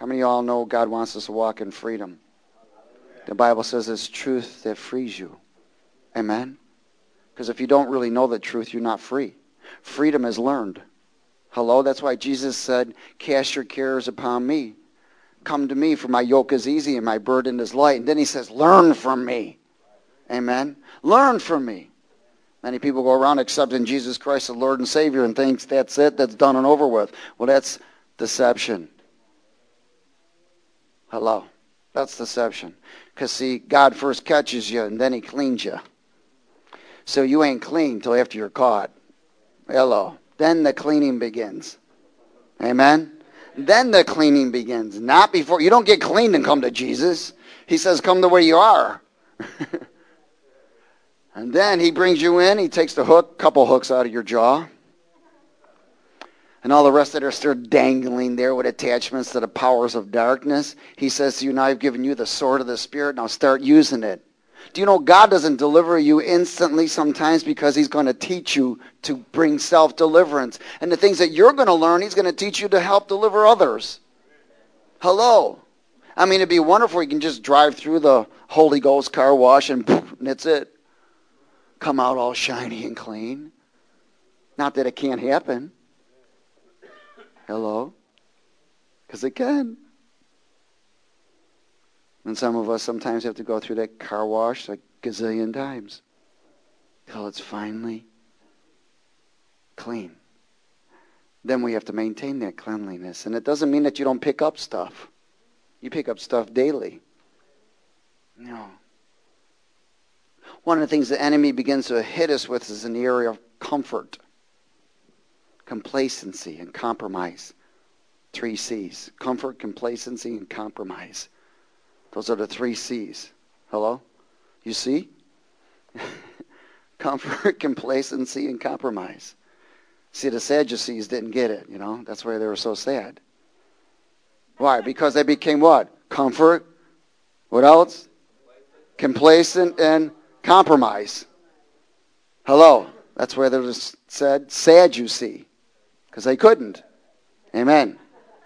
How many of y'all know God wants us to walk in freedom? The Bible says it's truth that frees you. Amen? Because if you don't really know the truth, you're not free. Freedom is learned. Hello? That's why Jesus said, cast your cares upon me. Come to me, for my yoke is easy and my burden is light. And then he says, learn from me. Amen? Learn from me. Many people go around accepting Jesus Christ as Lord and Savior and thinks that's it, that's done and over with. Well, that's deception. Hello? That's deception. Because, see, God first catches you and then he cleans you. So you ain't clean till after you're caught. Hello? Then the cleaning begins. Amen? Then the cleaning begins. Not before. You don't get cleaned and come to Jesus. He says, come the way you are. And then he brings you in. He takes the hook, couple hooks out of your jaw. And all the rest that are still dangling there with attachments to the powers of darkness. He says to you, now I've given you the sword of the Spirit. Now start using it. Do you know God doesn't deliver you instantly sometimes because he's going to teach you to bring self-deliverance. And the things that you're going to learn, he's going to teach you to help deliver others. Hello. I mean, it'd be wonderful. You can just drive through the Holy Ghost car wash and that's it. Come out all shiny and clean. Not that it can't happen. Hello? Because it can. And some of us sometimes have to go through that car wash a gazillion times till it's finally clean. Then we have to maintain that cleanliness. And it doesn't mean that you don't pick up stuff. You pick up stuff daily. No. One of the things the enemy begins to hit us with is in the area of comfort, complacency, and compromise. 3 C's. Comfort, complacency, and compromise. Those are the 3 C's. Hello? You see? Comfort, complacency, and compromise. See, the Sadducees didn't get it, you know. That's why they were so sad. Why? Because they became what? Comfort. What else? Complacent and compromise. Hello. That's why they were said Sadducee. Because they couldn't. Amen.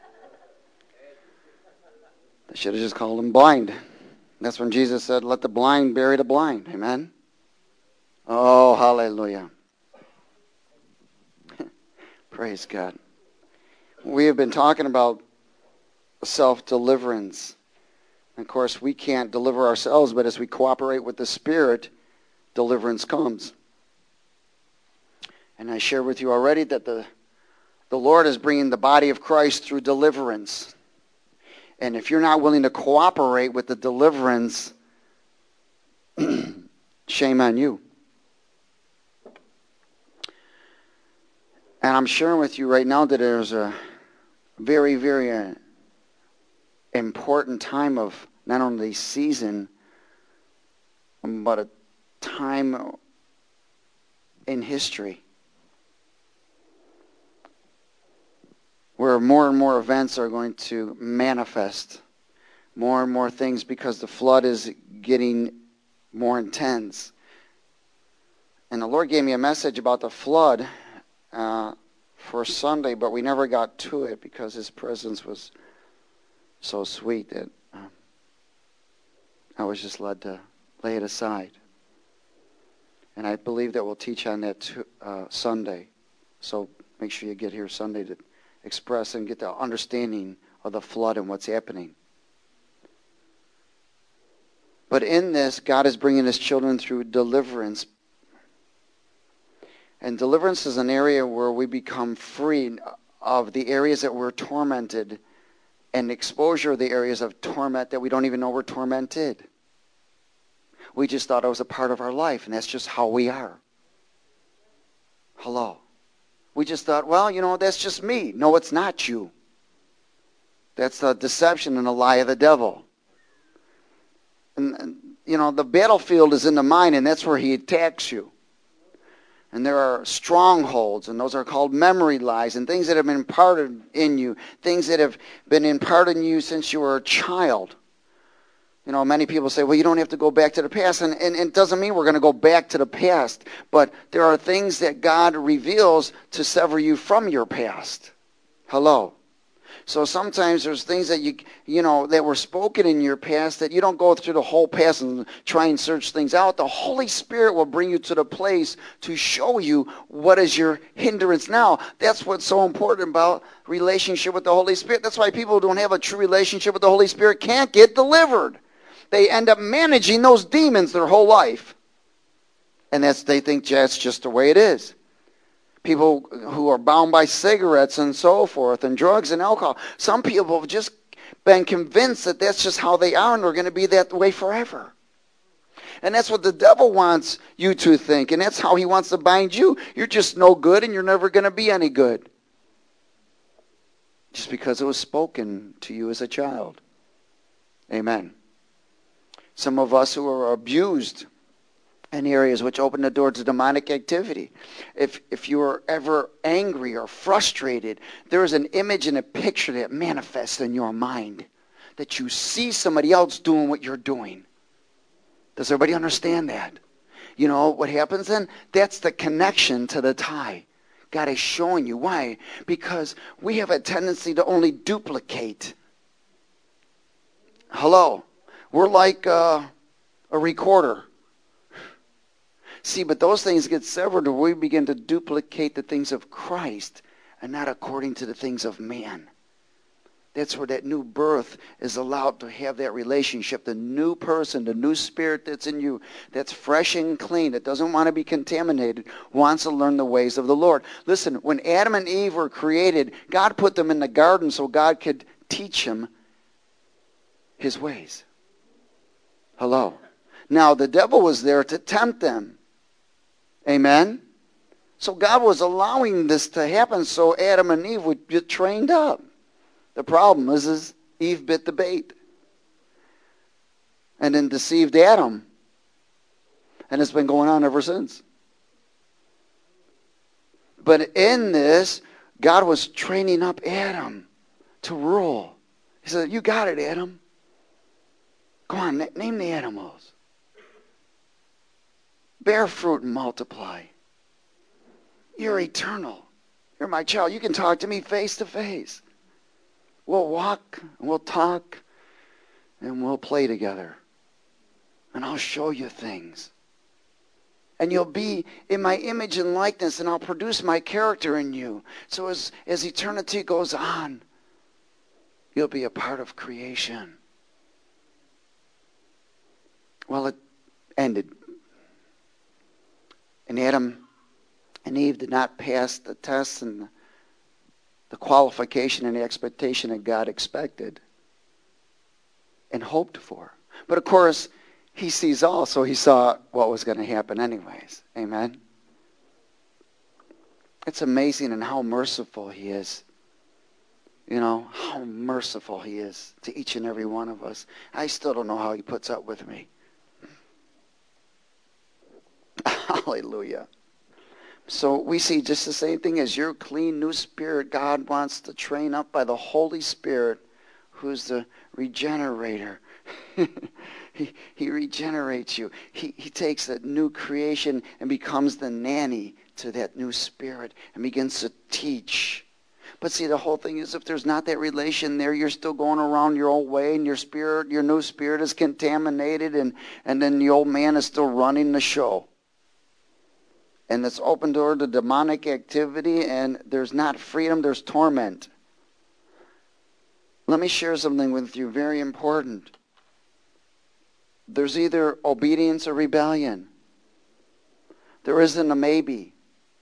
They should have just called them blind. That's when Jesus said, let the blind bury the blind. Amen. Oh, hallelujah. Praise God. We have been talking about self-deliverance. Of course, we can't deliver ourselves, but as we cooperate with the Spirit, deliverance comes. And I shared with you already that the Lord is bringing the body of Christ through deliverance. And if you're not willing to cooperate with the deliverance, shame on you. And I'm sharing with you right now that there's a very, very important time of not only season, but a time in history where more and more events are going to manifest, more and more things, because the flood is getting more intense. And the Lord gave me a message about the flood for Sunday, but we never got to it because His presence was so sweet that I was just led to lay it aside. And I believe that we'll teach on that Sunday. So make sure you get here Sunday to express and get the understanding of the flood and what's happening. But in this, God is bringing His children through deliverance. And deliverance is an area where we become free of the areas that we're tormented, and exposure of the areas of torment that we don't even know we're tormented. We just thought it was a part of our life, and that's just how we are. Hello. We just thought, well, you know, that's just me. No, it's not you. That's the deception and the lie of the devil. And you know, the battlefield is in the mind, and that's where he attacks you. And there are strongholds, and those are called memory lies, and things that have been imparted in you, things that have been imparted in you since you were a child. You know, many people say, well, you don't have to go back to the past. And it doesn't mean we're going to go back to the past. But there are things that God reveals to sever you from your past. Hello. So sometimes there's things that that were spoken in your past that you don't go through the whole past and try and search things out. The Holy Spirit will bring you to the place to show you what is your hindrance now. That's what's so important about relationship with the Holy Spirit. That's why people who don't have a true relationship with the Holy Spirit can't get delivered. They end up managing those demons their whole life. And they think that's just the way it is. People who are bound by cigarettes and so forth, and drugs and alcohol. Some people have just been convinced that that's just how they are, and they're going to be that way forever. And that's what the devil wants you to think, and that's how he wants to bind you. You're just no good, and you're never going to be any good. Just because it was spoken to you as a child. Amen. Some of us who are abused in areas which open the door to demonic activity. If you are ever angry or frustrated, there is an image and a picture that manifests in your mind, that you see somebody else doing what you're doing. Does everybody understand that? You know what happens then? That's the connection to the tie. God is showing you. Why? Because we have a tendency to only duplicate. Hello. We're like a recorder. See, but those things get severed when we begin to duplicate the things of Christ and not according to the things of man. That's where that new birth is allowed to have that relationship. The new person, the new spirit that's in you, that's fresh and clean, that doesn't want to be contaminated, wants to learn the ways of the Lord. Listen, when Adam and Eve were created, God put them in the garden so God could teach them his ways. Hello. Now, the devil was there to tempt them. Amen? So God was allowing this to happen so Adam and Eve would get trained up. The problem is Eve bit the bait and then deceived Adam. And it's been going on ever since. But in this, God was training up Adam to rule. He said, you got it, Adam. Go on, name the animals. Bear fruit and multiply. You're eternal. You're my child. You can talk to me face to face. We'll walk, and we'll talk, and we'll play together. And I'll show you things. And you'll be in my image and likeness, and I'll produce my character in you. So as eternity goes on, you'll be a part of creation. Well, it ended. And Adam and Eve did not pass the test and the qualification and the expectation that God expected and hoped for. But of course, he sees all, so he saw what was going to happen anyways. Amen? It's amazing and how merciful he is. You know, how merciful he is to each and every one of us. I still don't know how he puts up with me. Hallelujah. So we see just the same thing as your clean new spirit. God wants to train up by the Holy Spirit, who's the regenerator. He regenerates you. He takes that new creation and becomes the nanny to that new spirit and begins to teach. But see, the whole thing is if there's not that relation there, you're still going around your old way, and your spirit, your new spirit is contaminated, and then the old man is still running the show. And it's open door to demonic activity, and there's not freedom, there's torment. Let me share something with you, very important. There's either obedience or rebellion. There isn't a maybe.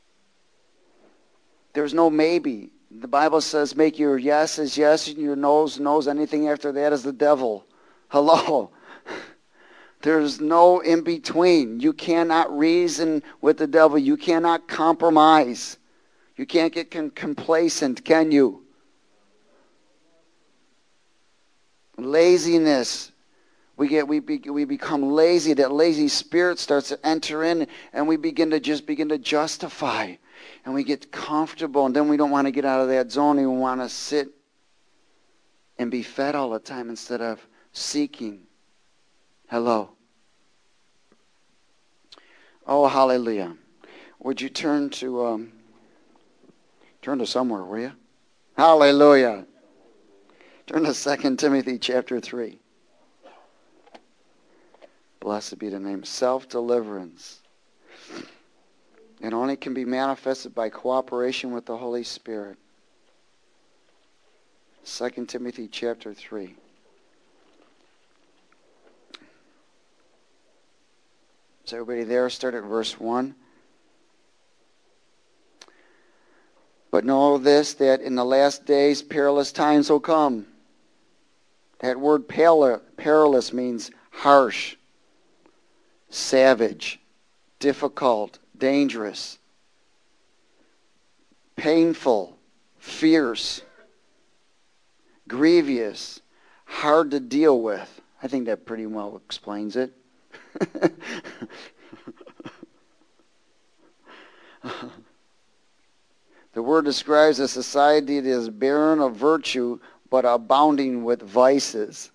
There's no maybe. The Bible says make your yes is yes and your no's no's. Anything after that is the devil. Hello. There's no in between. You cannot reason with the devil. You cannot compromise. You can't get complacent, can you? Laziness. We become lazy. That lazy spirit starts to enter in, and we begin to justify, and we get comfortable, and then we don't want to get out of that zone. We want to sit and be fed all the time instead of seeking. Hello. Oh, hallelujah. Would you turn to somewhere, will you? Hallelujah. Turn to 2 Timothy chapter 3. Blessed be the name. Self-deliverance. It only can be manifested by cooperation with the Holy Spirit. 2 Timothy chapter 3. Is everybody there? Start at verse 1. But know this, that in the last days perilous times will come. That word perilous means harsh, savage, difficult, dangerous, painful, fierce, grievous, hard to deal with. I think that pretty well explains it. The word describes a society that is barren of virtue but abounding with vices.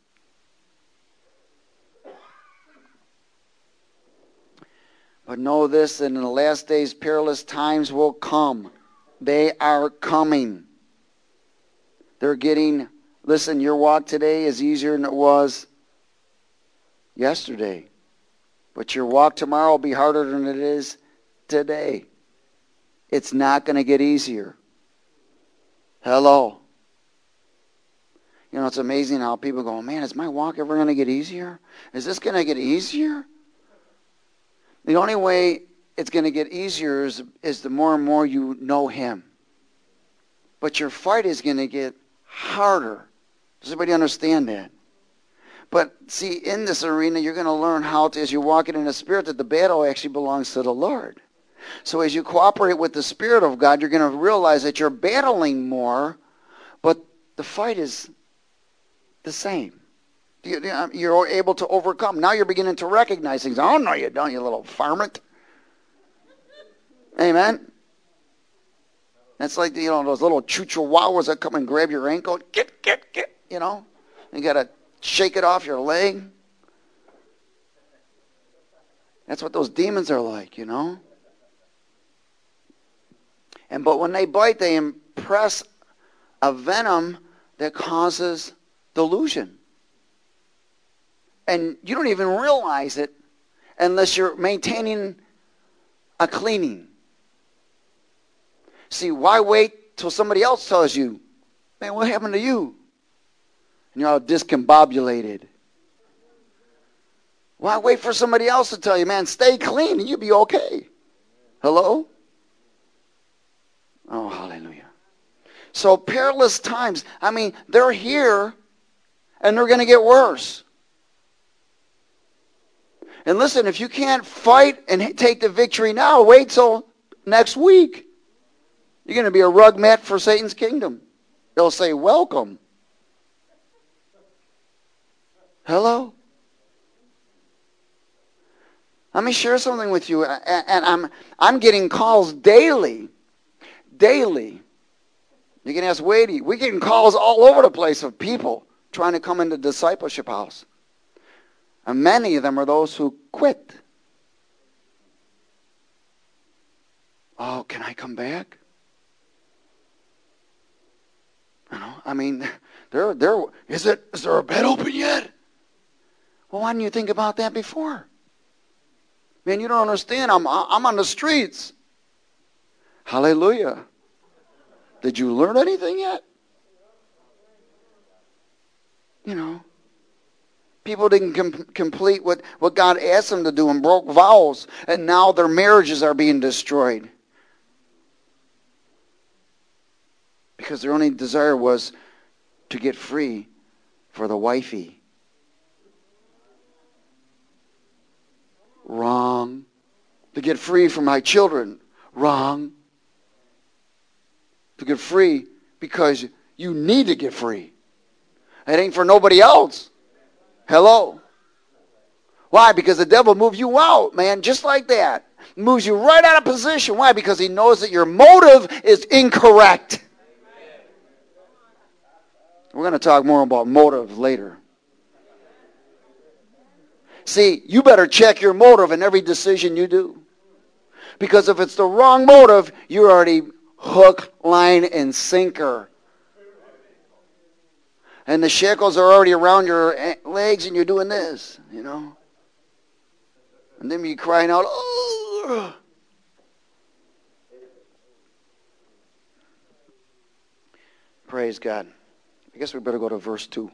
But know this, that in the last days perilous times will come. They are coming. They're getting, listen, your walk today is easier than it was yesterday. But your walk tomorrow will be harder than it is today. It's not going to get easier. Hello. You know, it's amazing how people go, man, is my walk ever going to get easier? Is this going to get easier? The only way it's going to get easier is the more and more you know Him. But your fight is going to get harder. Does everybody understand that? But see, in this arena, you're going to learn how to, as you're walking in the Spirit, that the battle actually belongs to the Lord. So as you cooperate with the Spirit of God, you're going to realize that you're battling more, but the fight is the same. You're able to overcome. Now you're beginning to recognize things. Oh, no, you don't, you little varmint. Amen. That's like, those little chihuahuas that come and grab your ankle. Get, you know. You got to shake it off your leg. That's what those demons are like, you know. But when they bite, they impress a venom that causes delusion. And you don't even realize it unless you're maintaining a cleaning. See, why wait till somebody else tells you, man, what happened to you? And you're all discombobulated. Why wait for somebody else to tell you, man, stay clean and you'll be okay? Hello? Oh, hallelujah. So perilous times, I mean, they're here and they're going to get worse. And listen, if you can't fight and take the victory now, wait till next week. You're going to be a rug mat for Satan's kingdom. They'll say, welcome. Hello? Let me share something with you. And I'm getting calls daily. Daily. You can ask Wadey. We're getting calls all over the place of people trying to come into discipleship house. And many of them are those who quit. Oh, can I come back? You know, I mean, is there a bed open yet? Well, why didn't you think about that before? Man, you don't understand. I'm on the streets. Hallelujah. Did you learn anything yet? You know. People didn't complete what God asked them to do and broke vows. And now their marriages are being destroyed. Because their only desire was to get free for the wifey. Wrong. To get free from my children. Wrong. To get free because you need to get free. It ain't for nobody else. Hello? Why? Because the devil moves you out, man, just like that. Moves you right out of position. Why? Because he knows that your motive is incorrect. We're going to talk more about motive later. See, you better check your motive in every decision you do. Because if it's the wrong motive, you're already hook, line, and sinker. And the shackles are already around your legs and you're doing this, you know. And then you're crying out, oh. Praise God. I guess we better go to verse 2.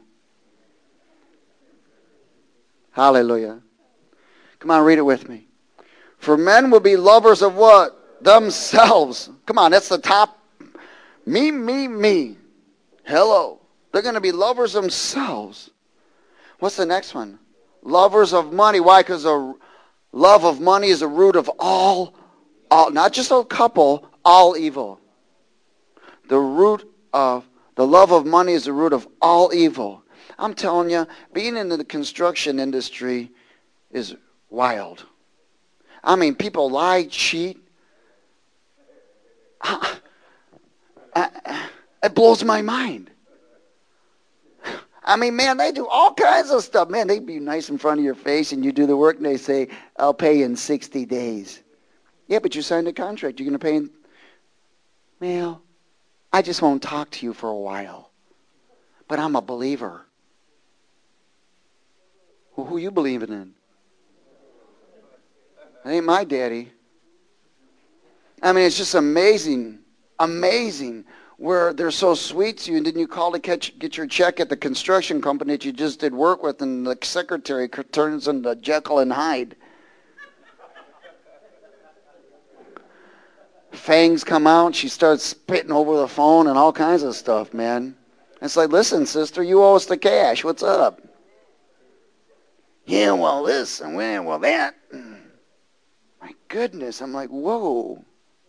Hallelujah. Come on, read it with me. For men will be lovers of what? Themselves. Come on, that's the top. Me, me, me. Hello. They're going to be lovers themselves. What's the next one? Lovers of money. Why? Because the love of money is the root of all, not just a couple, all evil. The love of money is the root of all evil. I'm telling you, being in the construction industry is wild. I mean, people lie, cheat. It blows my mind. I mean, man, they do all kinds of stuff. Man, they be nice in front of your face, and you do the work, and they say, I'll pay you in 60 days. Yeah, but you signed a contract. You're going to pay in... Well, I just won't talk to you for a while. But I'm a believer. Well, who you believing in? It ain't my daddy. I mean, it's just amazing, where they're so sweet to you, and then you call to get your check at the construction company that you just did work with, and the secretary turns into Jekyll and Hyde. Fangs come out, she starts spitting over the phone and all kinds of stuff, man. It's like, listen, sister, you owe us the cash. What's up? Yeah, well, this and well, that. My goodness, I'm like, whoa.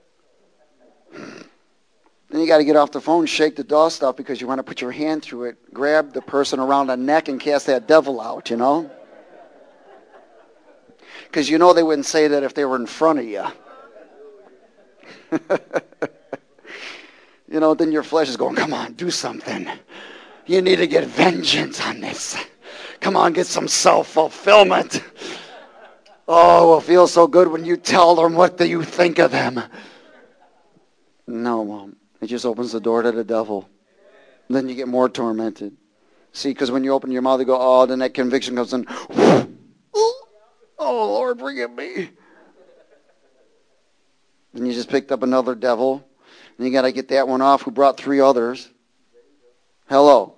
Then you got to get off the phone, shake the dust off because you want to put your hand through it, grab the person around the neck and cast that devil out, you know? Because you know they wouldn't say that if they were in front of you. You know, then your flesh is going, come on, do something. You need to get vengeance on this. Come on, get some self-fulfillment. Oh, it feels so good when you tell them what do you think of them. No, Mom. It just opens the door to the devil. Then you get more tormented. See, because when you open your mouth, you go, oh, then that conviction comes in. Oh, Lord, forgive me. Then you just picked up another devil. And you got to get that one off who brought 3 others. Hello.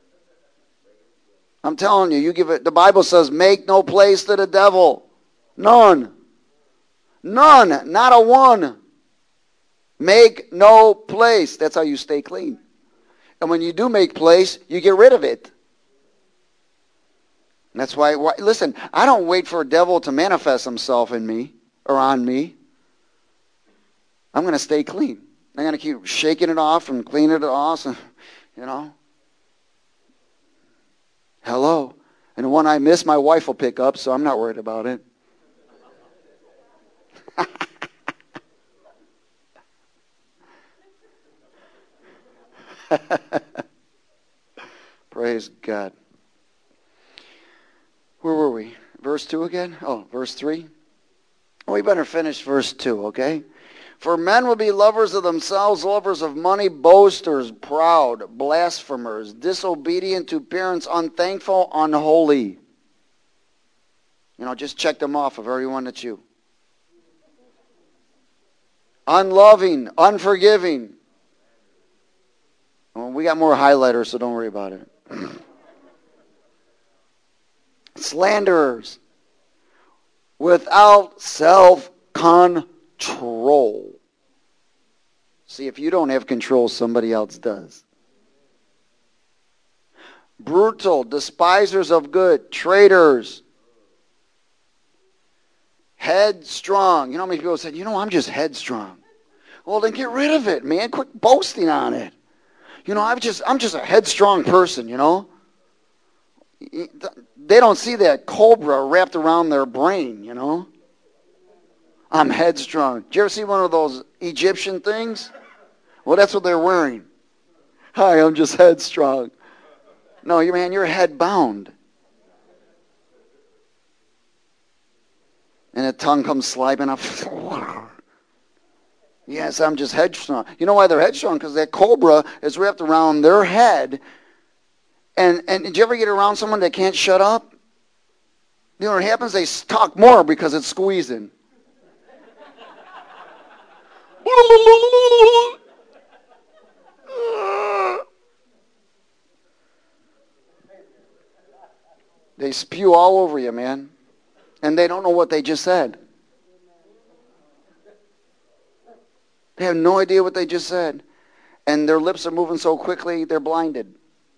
I'm telling you, you give it. The Bible says, make no place to the devil. None. None. Not a one. Make no place. That's how you stay clean. And when you do make place, you get rid of it. That's why, listen, I don't wait for a devil to manifest himself in me or on me. I'm going to stay clean. I'm going to keep shaking it off and cleaning it off, you know. Hello. And the one I miss, my wife will pick up, so I'm not worried about it. Praise God. Where were we? Verse 2 again? Oh, verse 3? Oh, we better finish verse 2, okay? For men will be lovers of themselves, lovers of money, boasters, proud, blasphemers, disobedient to parents, unthankful, unholy. You know, just check them off of everyone that's you. Unloving, unforgiving. Well, we got more highlighters, so don't worry about it. Slanderers. Without self-control. See, if you don't have control, somebody else does. Brutal, despisers of good, traitors. Headstrong. You know how many people said, you know, I'm just headstrong. Well, then get rid of it, man. Quit boasting on it. You know, I'm just a headstrong person, you know. They don't see that cobra wrapped around their brain, you know. I'm headstrong. Did you ever see one of those Egyptian things? Well, that's what they're wearing. Hi, I'm just headstrong. No, you're head bound. And the tongue comes sliding up. Yes, I'm just headstrong. You know why they're headstrong? Because that cobra is wrapped around their head, And did you ever get around someone that can't shut up? You know what happens? They talk more because it's squeezing. They spew all over you, man. And they don't know what they just said. They have no idea what they just said. And their lips are moving so quickly, they're blinded.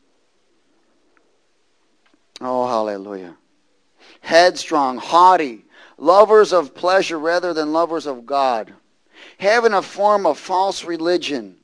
Oh, hallelujah. Headstrong, haughty, lovers of pleasure rather than lovers of God. Having a form of false religion,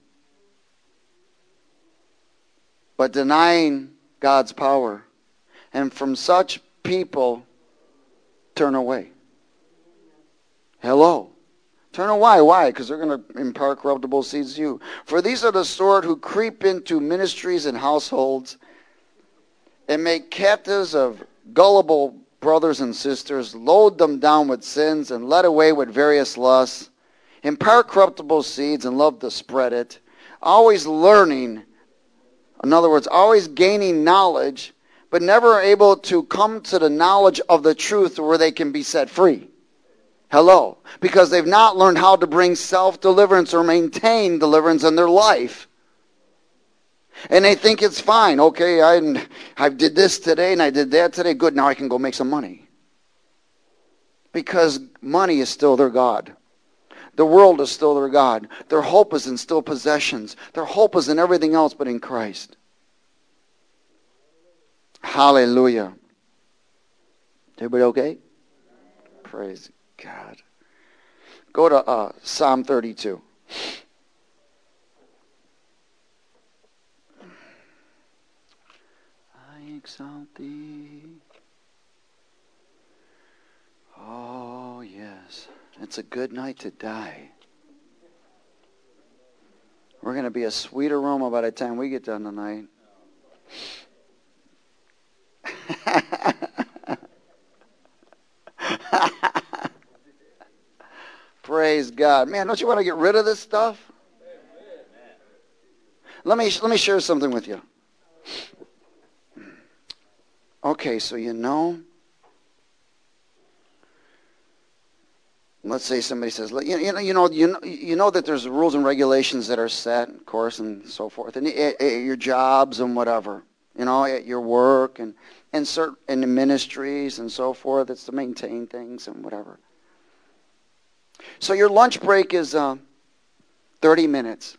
but denying God's power. And from such people, turn away. Hello. Turn away. Why? Because they're going to impart corruptible seeds to you. For these are the sort who creep into ministries and households and make captives of gullible brothers and sisters, load them down with sins and led away with various lusts, impart corruptible seeds and love to spread it, always learning, in other words, always gaining knowledge, but never able to come to the knowledge of the truth where they can be set free. Hello. Because they've not learned how to bring self-deliverance or maintain deliverance in their life. And they think it's fine. Okay, I did this today and I did that today. Good, now I can go make some money. Because money is still their God. The world is still their God. Their hope is in still possessions. Their hope is in everything else but in Christ. Hallelujah. Everybody okay? Praise God. Go to Psalm 32. I exalt thee. Oh, yes. It's a good night to die. We're going to be a sweet aroma by the time we get done tonight. Praise God. Man, don't you want to get rid of this stuff? Let me share something with you. Okay, so let's say somebody says, you know that there's rules and regulations that are set, of course, and so forth, and at your jobs and whatever, at your work and certain in the ministries and so forth. It's to maintain things and whatever. So your lunch break is 30 minutes.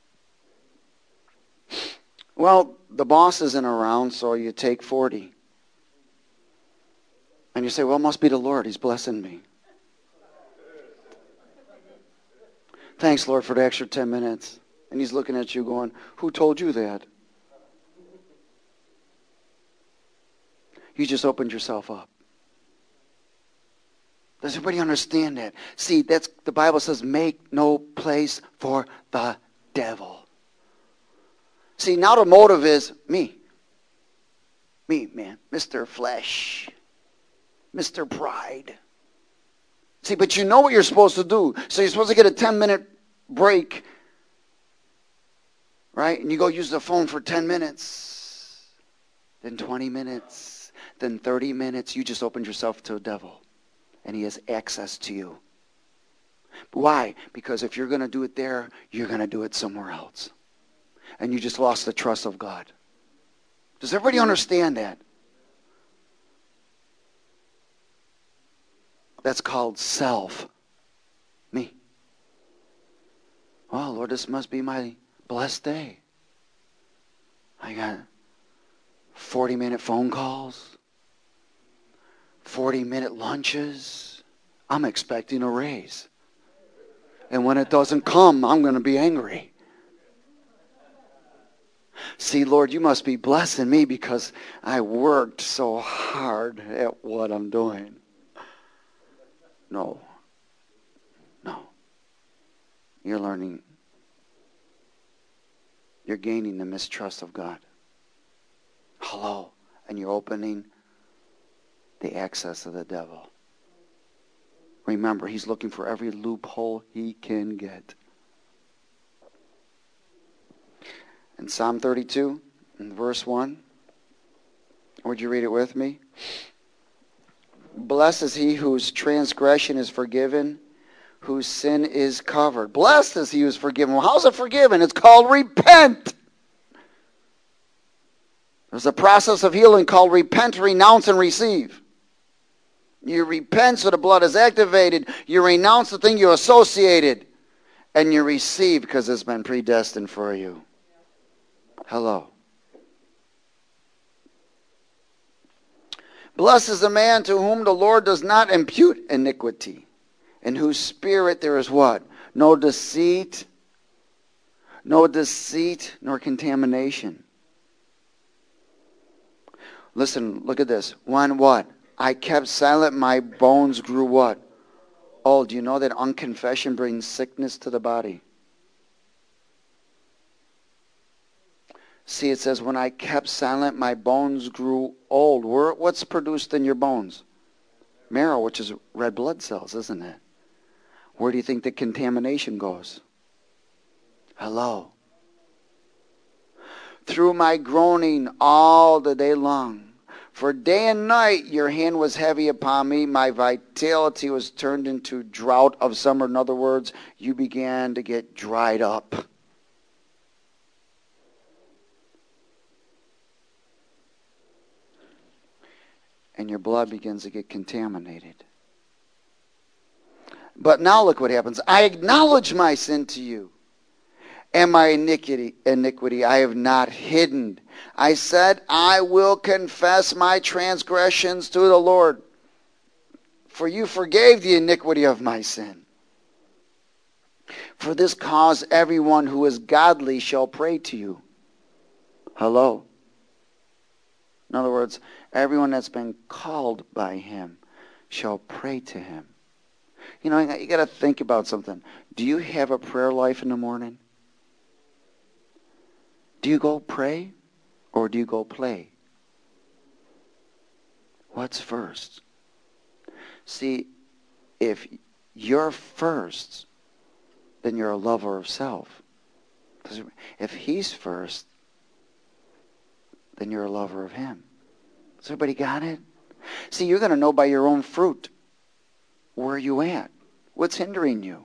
Well, the boss isn't around, so you take 40. And you say, well, it must be the Lord. He's blessing me. Thanks, Lord, for the extra 10 minutes. And he's looking at you going, who told you that? You just opened yourself up. Does everybody understand that? See, that's the Bible says, make no place for the devil. See, now the motive is me. Me, man. Mr. Flesh. Mr. Pride. See, but you know what you're supposed to do. So you're supposed to get a 10-minute break. Right? And you go use the phone for 10 minutes. Then 20 minutes. Then 30 minutes. You just opened yourself to a devil. And he has access to you. Why? Because if you're going to do it there, you're going to do it somewhere else. And you just lost the trust of God. Does everybody understand that? That's called self. Me. Oh, Lord, this must be my blessed day. I got 40-minute phone calls. 40-minute lunches. I'm expecting a raise. And when it doesn't come, I'm going to be angry. See, Lord, you must be blessing me because I worked so hard at what I'm doing. No. You're learning. You're gaining the mistrust of God. Hello. And you're opening the access of the devil. Remember, he's looking for every loophole he can get. In Psalm 32, in verse 1, Would you read it with me? Blessed is he whose transgression is forgiven, whose sin is covered. Blessed is he who is forgiven. Well, how's it forgiven? It's called repent. There's a process of healing called repent, renounce, and receive. You repent so the blood is activated. You renounce the thing you associated. And you receive because it's been predestined for you. Hello. Blessed is the man to whom the Lord does not impute iniquity, in whose spirit there is what? No deceit, nor contamination. Listen, look at this. When what? I kept silent, my bones grew what? Oh, do you know that unconfession brings sickness to the body? See, it says, when I kept silent, my bones grew old. What's produced in your bones? Marrow, which is red blood cells, isn't it? Where do you think the contamination goes? Hello. Through my groaning all the day long. For day and night your hand was heavy upon me. My vitality was turned into drought of summer. In other words, you began to get dried up. And your blood begins to get contaminated. But now look what happens. I acknowledge my sin to you, and my iniquity I have not hidden. I said, I will confess my transgressions to the Lord, for you forgave the iniquity of my sin. For this cause everyone who is godly shall pray to you. Hello. In other words, everyone that's been called by him shall pray to him. You know, you got to think about something. Do you have a prayer life in the morning? Do you go pray or do you go play? What's first? See, if you're first, then you're a lover of self. If he's first, then you're a lover of him. Has everybody got it? See, you're going to know by your own fruit where you at. What's hindering you?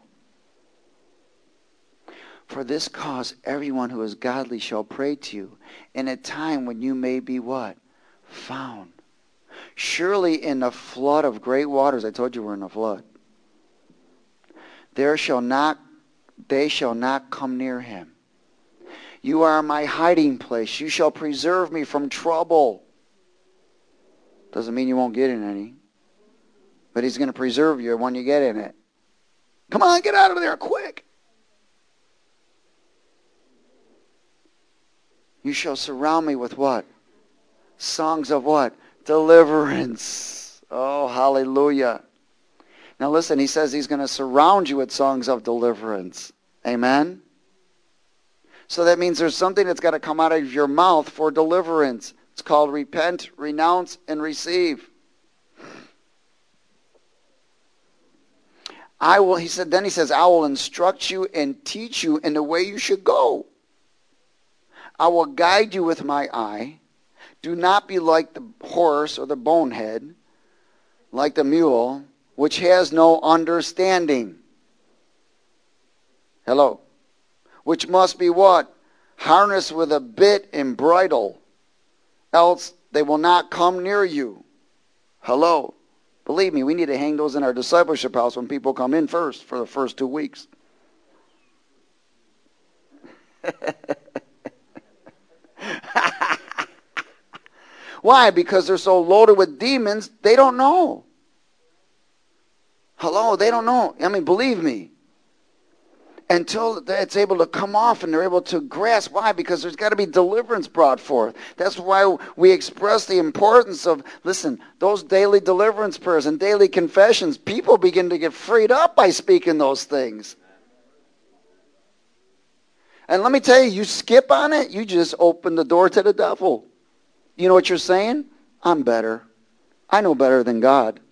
For this cause everyone who is godly shall pray to you in a time when you may be what? Found. Surely in the flood of great waters, I told you we're in a flood, they shall not come near him. You are my hiding place. You shall preserve me from trouble. Doesn't mean you won't get in any. But he's going to preserve you when you get in it. Come on, get out of there quick. You shall surround me with what? Songs of what? Deliverance. Oh, hallelujah. Now listen, he says he's going to surround you with songs of deliverance. Amen? So that means there's something that's got to come out of your mouth for deliverance. It's called repent, renounce, and receive. He says, I will instruct you and teach you in the way you should go. I will guide you with my eye. Do not be like the horse or the bonehead, like the mule, which has no understanding. Hello. Which must be what? Harnessed with a bit and bridle. Else they will not come near you. Hello. Believe me, we need to hang those in our discipleship house when people come in first for the first 2 weeks. Why? Because they're so loaded with demons, they don't know. Hello, they don't know. I mean, believe me. Until it's able to come off and they're able to grasp. Why? Because there's got to be deliverance brought forth. That's why we express the importance of, listen, those daily deliverance prayers and daily confessions. People begin to get freed up by speaking those things. And let me tell you, you skip on it, you just open the door to the devil. You know what you're saying? I'm better. I know better than God.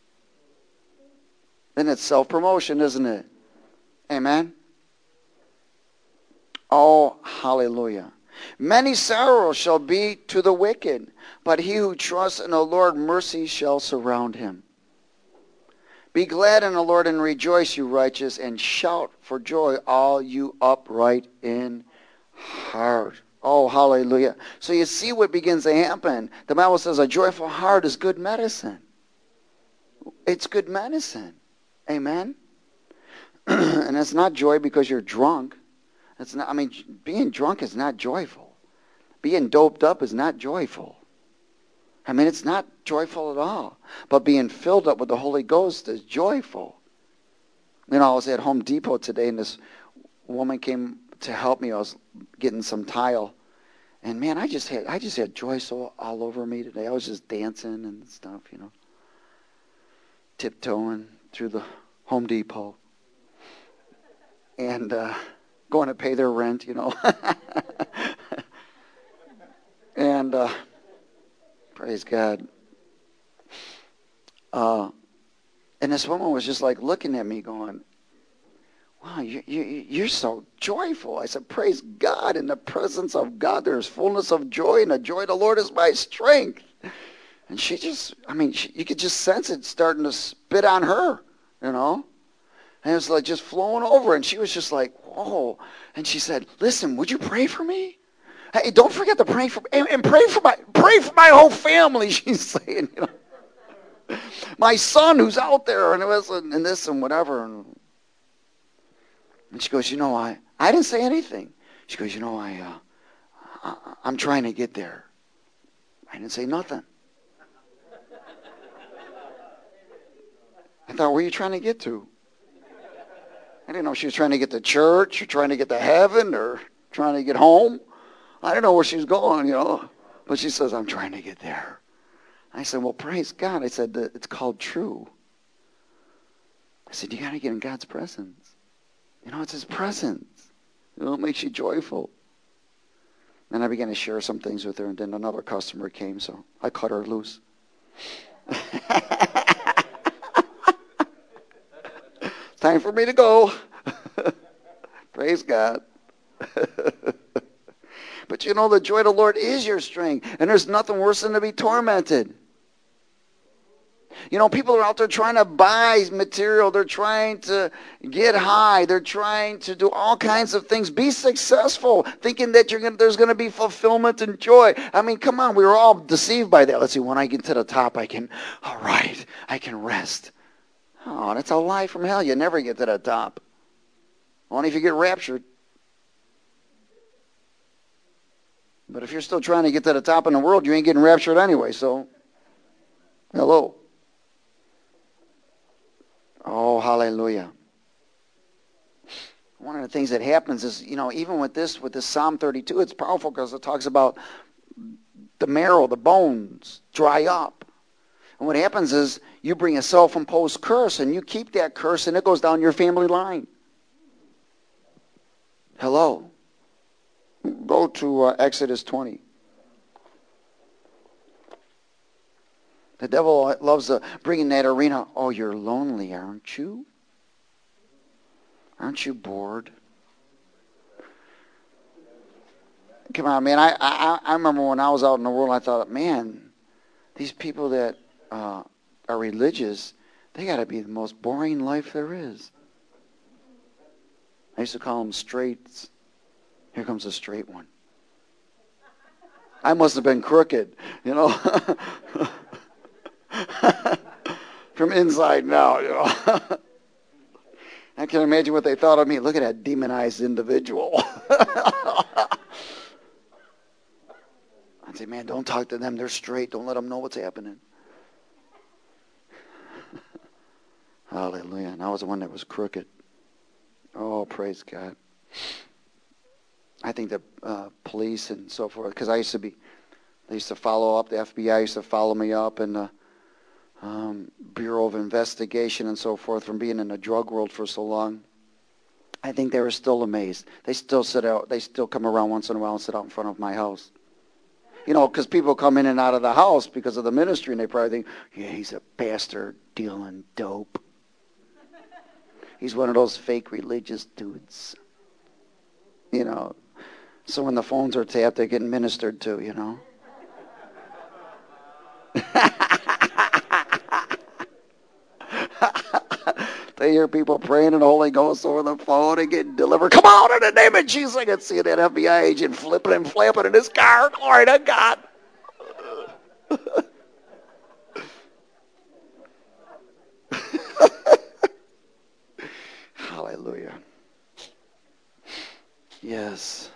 Then it's self-promotion, isn't it? Amen? Oh, hallelujah. Many sorrows shall be to the wicked, but he who trusts in the Lord, mercy shall surround him. Be glad in the Lord and rejoice, you righteous, and shout for joy, all you upright in heart. Oh, hallelujah. So you see what begins to happen. The Bible says a joyful heart is good medicine. It's good medicine. Amen? And it's not joy because you're drunk. It's not. I mean, being drunk is not joyful. Being doped up is not joyful. I mean, it's not joyful at all. But being filled up with the Holy Ghost is joyful. You know, I was at Home Depot today, and this woman came to help me. I was getting some tile. And man, I just had joy so all over me today. I was just dancing and stuff, you know. Tiptoeing through the Home Depot. And going to pay their rent, you know. And praise God. And this woman was just like looking at me going, wow, you're so joyful. I said, praise God. In the presence of God, there's fullness of joy, and the joy of the Lord is my strength. And she just, I mean, you could just sense it starting to spit on her, you know. And it was like just flowing over. And she was just like, whoa. And she said, listen, would you pray for me? Hey, don't forget to pray for me. And pray for my whole family, she's saying, you know. My son who's out there and this and whatever. And she goes, you know, I didn't say anything. She goes, you know, I'm trying to get there. I didn't say nothing. I thought, where are you trying to get to? I didn't know if she was trying to get to church or trying to get to heaven or trying to get home. I didn't know where she was going, you know. But she says, I'm trying to get there. I said, well, praise God. I said, it's called true. I said, you got to get in God's presence. You know, it's His presence. You know, it makes you joyful. And I began to share some things with her, and then another customer came, so I cut her loose. Time for me to go. Praise God. But you know, the joy of the Lord is your strength, and there's nothing worse than to be tormented. You know, people are out there trying to buy material. They're trying to get high. They're trying to do all kinds of things. Be successful, thinking that there's going to be fulfillment and joy. I mean, come on. We were all deceived by that. Let's see, when I get to the top, I can rest. Oh, that's a lie from hell. You never get to the top. Only if you get raptured. But if you're still trying to get to the top in the world, you ain't getting raptured anyway, so hello. Oh, hallelujah. One of the things that happens is, you know, even with this Psalm 32, it's powerful because it talks about the marrow, the bones dry up. And what happens is you bring a self-imposed curse and you keep that curse and it goes down your family line. Hello. Go to Exodus 20. The devil loves to bring in that arena. Oh, you're lonely, aren't you? Aren't you bored? Come on, man. I remember when I was out in the world, I thought, man, these people that are religious, they got to be the most boring life there is. I used to call them straights. Here comes a straight one. I must have been crooked, you know. From inside now, you know. I can imagine what they thought of me. Look at that demonized individual. I'd say, man, don't talk to them. They're straight. Don't let them know what's happening. Hallelujah. And I was the one that was crooked. Oh, praise God. I think the police and so forth, because they used to follow up, the FBI used to follow me up, and the Bureau of Investigation and so forth, from being in the drug world for so long. I think they were still amazed. They still come around once in a while and sit out in front of my house. You know, because people come in and out of the house because of the ministry, and they probably think, yeah, he's a pastor dealing dope. He's one of those fake religious dudes. You know, So when the phones are tapped, they're getting ministered to, you know. They hear people praying in the Holy Ghost over the phone and getting delivered. Come on, in the name of Jesus. I can see that FBI agent flipping and flapping in his car. Glory to God. Hallelujah. Yes.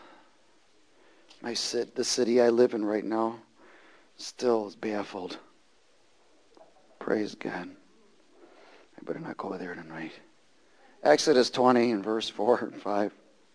The city I live in right now still is baffled. Praise God. I better not go there tonight. Exodus 20 and verse 4 and 5.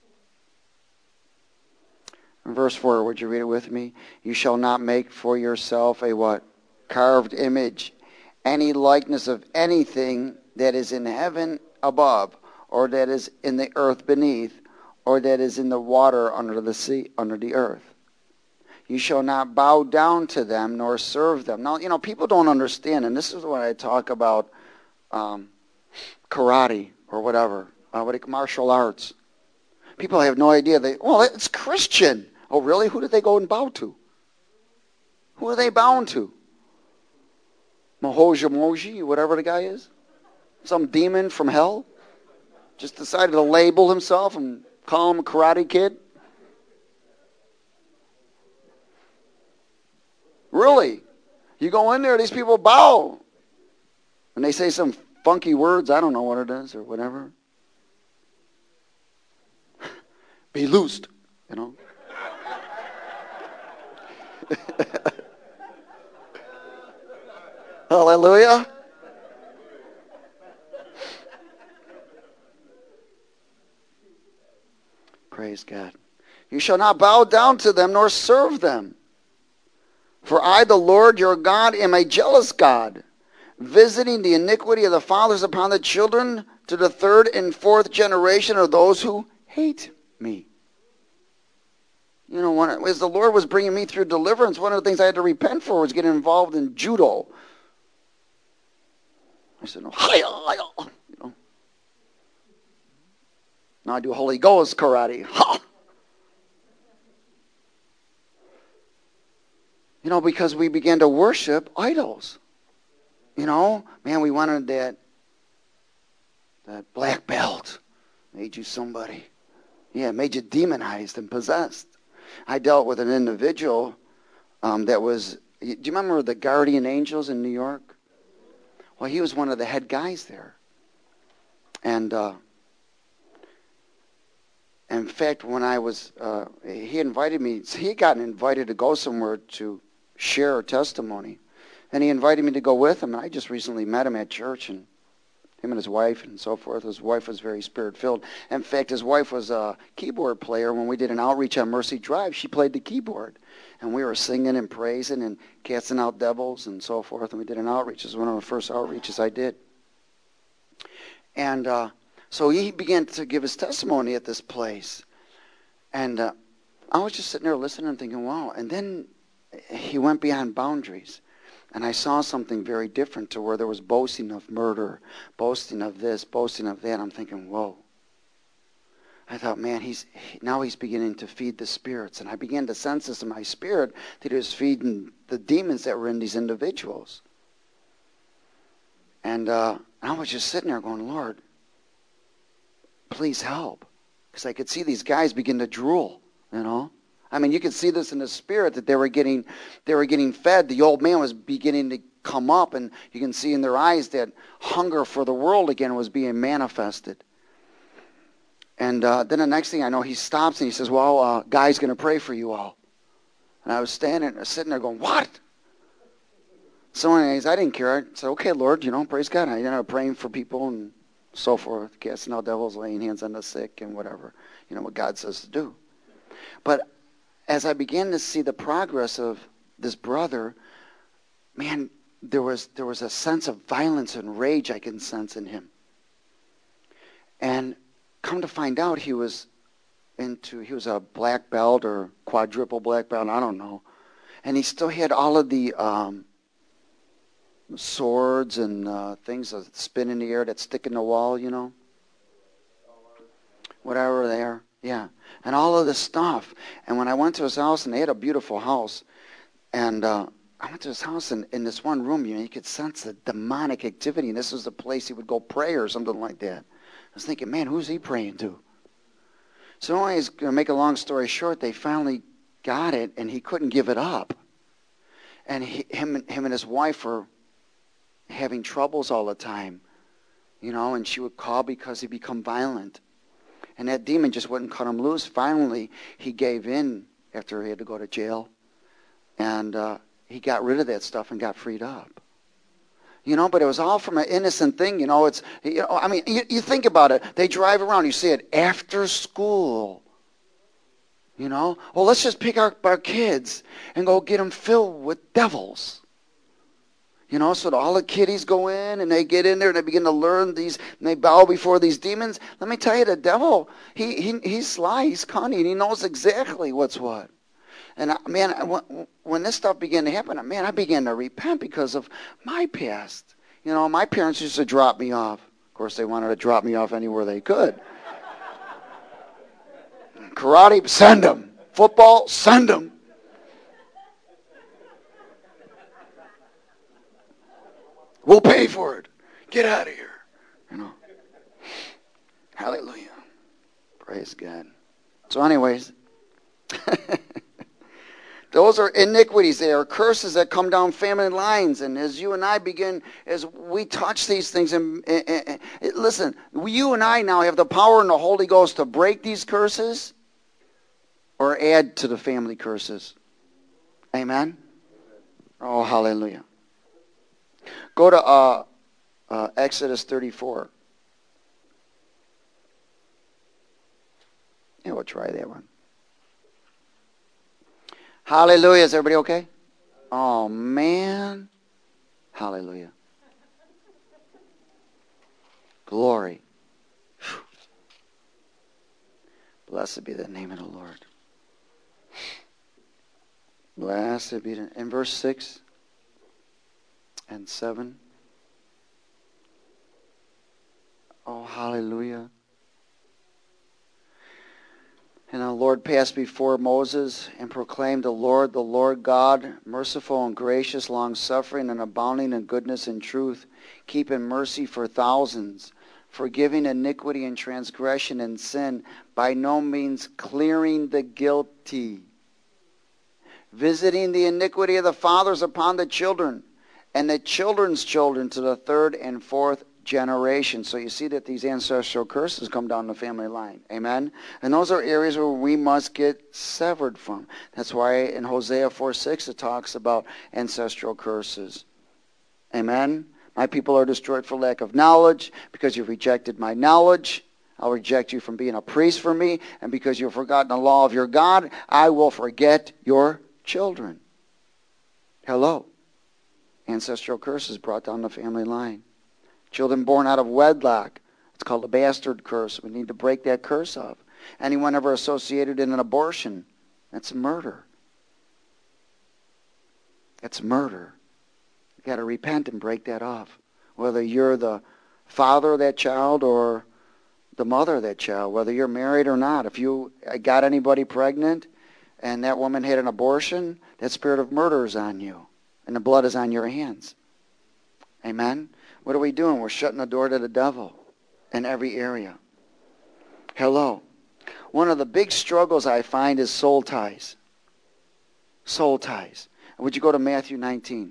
In verse 4, would you read it with me? You shall not make for yourself a what? Carved image, any likeness of anything that is in heaven above, or that is in the earth beneath, or that is in the water under the sea, under the earth. You shall not bow down to them nor serve them. Now, you know, people don't understand, and this is when I talk about karate or whatever, martial arts. People have no idea. It's Christian. Oh, really? Who did they go and bow to? Who are they bound to? Mahoja Moji, whatever the guy is? Some demon from hell? Just decided to label himself and call him a Karate Kid? Really? You go in there, these people bow. And they say some funky words, I don't know what it is or whatever. Be loosed, you know. Hallelujah. Praise God. You shall not bow down to them nor serve them. For I, the Lord your God, am a jealous God, visiting the iniquity of the fathers upon the children to the third and fourth generation of those who hate me. You know, as the Lord was bringing me through deliverance, one of the things I had to repent for was getting involved in judo. I said, no, you know. Now I do Holy Ghost karate. Ha! You know, because we began to worship idols. You know, man, we wanted that black belt. Made you somebody. Yeah, made you demonized and possessed. I dealt with an individual that was, do you remember the Guardian Angels in New York? Well, he was one of the head guys there. And in fact, when I was, he invited me, he had gotten invited to go somewhere to share a testimony. And he invited me to go with him. And I just recently met him at church, and him and his wife and so forth. His wife was very spirit-filled. In fact, his wife was a keyboard player. When we did an outreach on Mercy Drive, she played the keyboard. And we were singing and praising and casting out devils and so forth. And we did an outreach. It was one of the first outreaches I did. And so he began to give his testimony at this place. And I was just sitting there listening and thinking, wow. And then he went beyond boundaries. And I saw something very different to where there was boasting of murder, boasting of this, boasting of that. I'm thinking, whoa. I thought, man, now he's beginning to feed the spirits. And I began to sense this in my spirit that he was feeding the demons that were in these individuals. And I was just sitting there going, Lord, please help. Because I could see these guys begin to drool, you know. I mean, you could see this in the spirit that they were getting fed. The old man was beginning to come up, and you can see in their eyes that hunger for the world again was being manifested. And then the next thing I know, he stops and he says, well, Guy's going to pray for you all. And I was sitting there going, what? So anyways, I didn't care. I said, okay, Lord, you know, praise God. I ended up praying for people and so forth, casting out devils, laying hands on the sick and whatever, you know, what God says to do. But as I began to see the progress of this brother, man, there was a sense of violence and rage I can sense in him. And come to find out, he was a black belt or quadruple black belt, I don't know. And he still had all of the swords and things that spin in the air that stick in the wall, you know. Whatever they are. Yeah. And all of this stuff. And when I went to his house, and they had a beautiful house, and I went to his house, and in this one room, you could sense the demonic activity, and this was the place he would go pray or something like that. I was thinking, man, who's he praying to? So anyways, to make a long story short, they finally got it, and he couldn't give it up. And him and his wife were having troubles all the time, and she would call because he'd become violent. And that demon just wouldn't cut him loose. Finally, he gave in after he had to go to jail. And he got rid of that stuff and got freed up. But it was all from an innocent thing. You think about it. They drive around. You see it after school. Well, let's just pick up our kids and go get them filled with devils. So all the kiddies go in and they get in there and they begin to learn these, and they bow before these demons. Let me tell you, the devil, he's sly, he's cunning, he knows exactly what's what. And man, when this stuff began to happen, man, I began to repent because of my past. My parents used to drop me off. Of course, they wanted to drop me off anywhere they could. Karate, send them. Football, send them. We'll pay for it. Get out of here. Hallelujah. Praise God. So anyways, those are iniquities. They are curses that come down family lines. And as you and I begin, as we touch these things, and listen, you and I now have the power in the Holy Ghost to break these curses or add to the family curses. Amen? Oh, hallelujah. Go to Exodus 34. Yeah, we'll try that one. Hallelujah. Is everybody okay? Oh, man. Hallelujah. Glory. Whew. Blessed be the name of the Lord. Blessed be the... In verse 6 and 7. Oh, hallelujah. And the Lord passed before Moses and proclaimed, the Lord God, merciful and gracious, long-suffering and abounding in goodness and truth, keeping mercy for thousands, forgiving iniquity and transgression and sin, by no means clearing the guilty, visiting the iniquity of the fathers upon the children, and the children's children to the third and fourth generation. So you see that these ancestral curses come down the family line. Amen? And those are areas where we must get severed from. That's why in Hosea 4:6 it talks about ancestral curses. Amen? My people are destroyed for lack of knowledge. Because you've rejected my knowledge, I'll reject you from being a priest for me. And because you've forgotten the law of your God, I will forget your children. Hello. Ancestral curses brought down the family line. Children born out of wedlock. It's called a bastard curse. We need to break that curse off. Anyone ever associated in an abortion, that's murder. That's murder. You've got to repent and break that off. Whether you're the father of that child or the mother of that child, whether you're married or not. If you got anybody pregnant and that woman had an abortion, that spirit of murder is on you. And the blood is on your hands. Amen? What are we doing? We're shutting the door to the devil in every area. Hello. One of the big struggles I find is soul ties. Soul ties. Would you go to Matthew 19?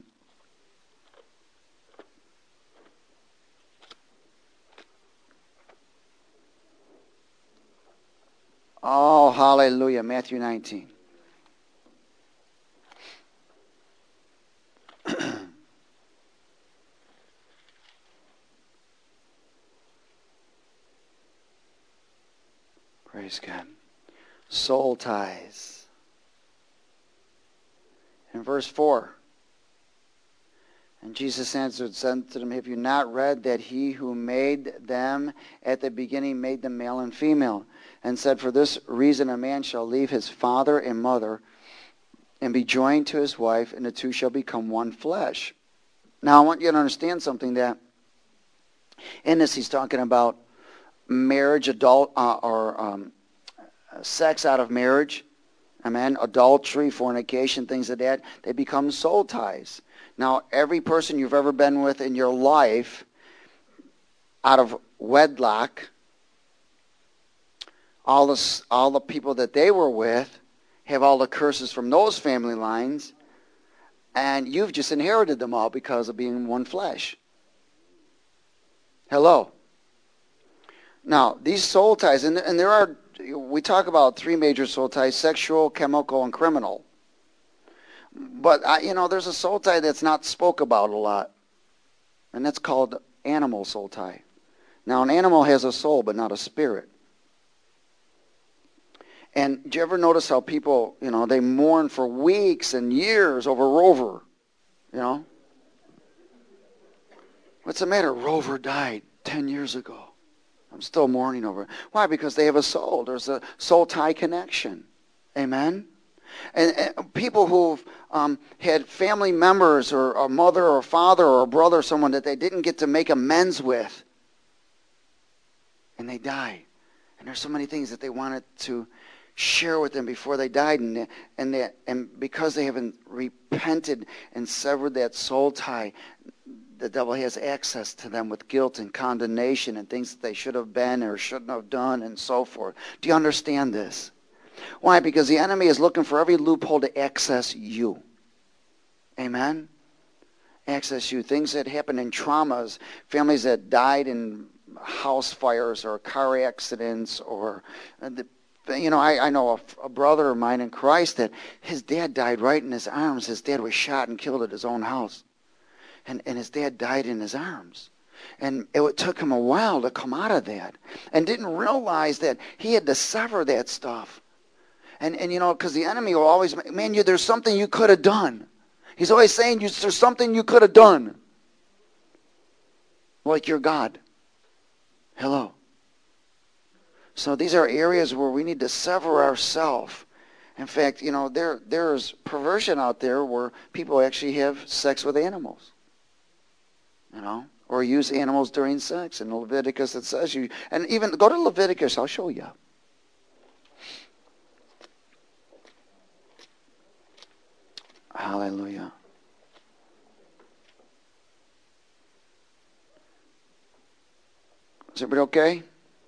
Oh, hallelujah. Matthew 19. Praise God. Soul ties. In verse 4. And Jesus answered and said to them, have you not read that he who made them at the beginning made them male and female? And said, for this reason a man shall leave his father and mother and be joined to his wife, and the two shall become one flesh. Now I want you to understand something, that in this he's talking about marriage, sex out of marriage, amen, adultery, fornication, things like that, they become soul ties. Now, every person you've ever been with in your life out of wedlock, all the people that they were with have all the curses from those family lines, and you've just inherited them all because of being one flesh. Hello. Now, these soul ties, and there are, we talk about three major soul ties: sexual, chemical, and criminal. But, there's a soul tie that's not spoke about a lot, and that's called animal soul tie. Now, an animal has a soul, but not a spirit. And do you ever notice how people, they mourn for weeks and years over Rover, What's the matter? Rover died 10 years ago. I'm still mourning over it. Why? Because they have a soul. There's a soul tie connection. Amen? And people who've had family members or a mother or a father or a brother or someone that they didn't get to make amends with, and they die. And there's so many things that they wanted to share with them before they died, and because they haven't repented and severed that soul tie, the devil has access to them with guilt and condemnation and things that they should have been or shouldn't have done and so forth. Do you understand this? Why? Because the enemy is looking for every loophole to access you. Amen? Access you. Things that happen in traumas, families that died in house fires or car accidents, or I know a brother of mine in Christ that his dad died right in his arms. His dad was shot and killed at his own house. And his dad died in his arms. And it took him a while to come out of that. And didn't realize that he had to sever that stuff. And because the enemy will always, there's something you could have done. He's always saying, there's something you could have done. Like you're God. Hello. So these are areas where we need to sever ourselves. In fact, there's perversion out there where people actually have sex with animals. Or use animals during sex. In Leviticus it says you, and even go to Leviticus, I'll show you. Hallelujah. Is everybody okay?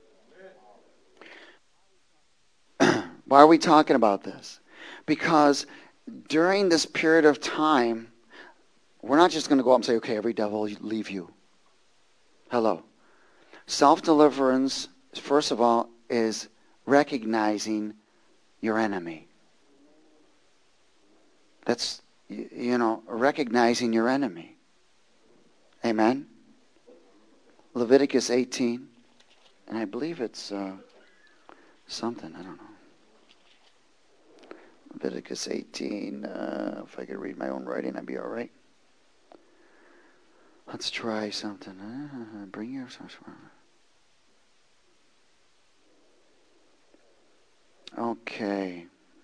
Why are we talking about this? Because during this period of time, we're not just going to go up and say, okay, every devil leave you. Hello. Self-deliverance, first of all, is recognizing your enemy. That's, recognizing your enemy. Amen? Leviticus 18, and I believe it's something, I don't know. Leviticus 18, if I could read my own writing, I'd be all right. Let's try something. Bring your... Okay.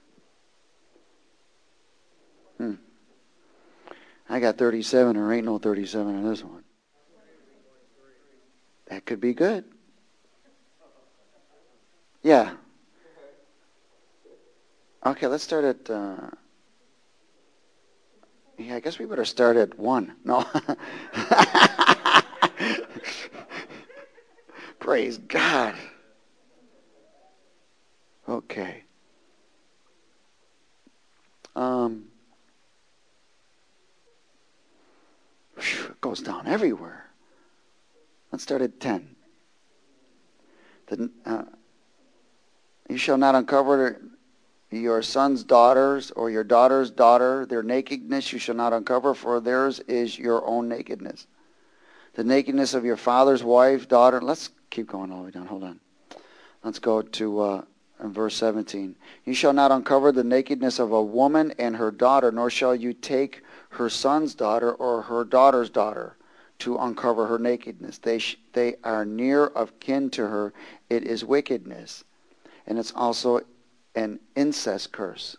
I got 37. There ain't no 37 in this one. That could be good. Yeah. Okay, let's start at... I guess we better start at 1. No. Praise God. Okay. It goes down everywhere. Let's start at 10. You shall not uncover your son's daughters or your daughter's daughter, their nakedness you shall not uncover, for theirs is your own nakedness. The nakedness of your father's wife, daughter. Let's keep going all the way down. Hold on. Let's go to verse 17. You shall not uncover the nakedness of a woman and her daughter, nor shall you take her son's daughter or her daughter's daughter to uncover her nakedness. They are near of kin to her. It is wickedness. And it's also an incest curse.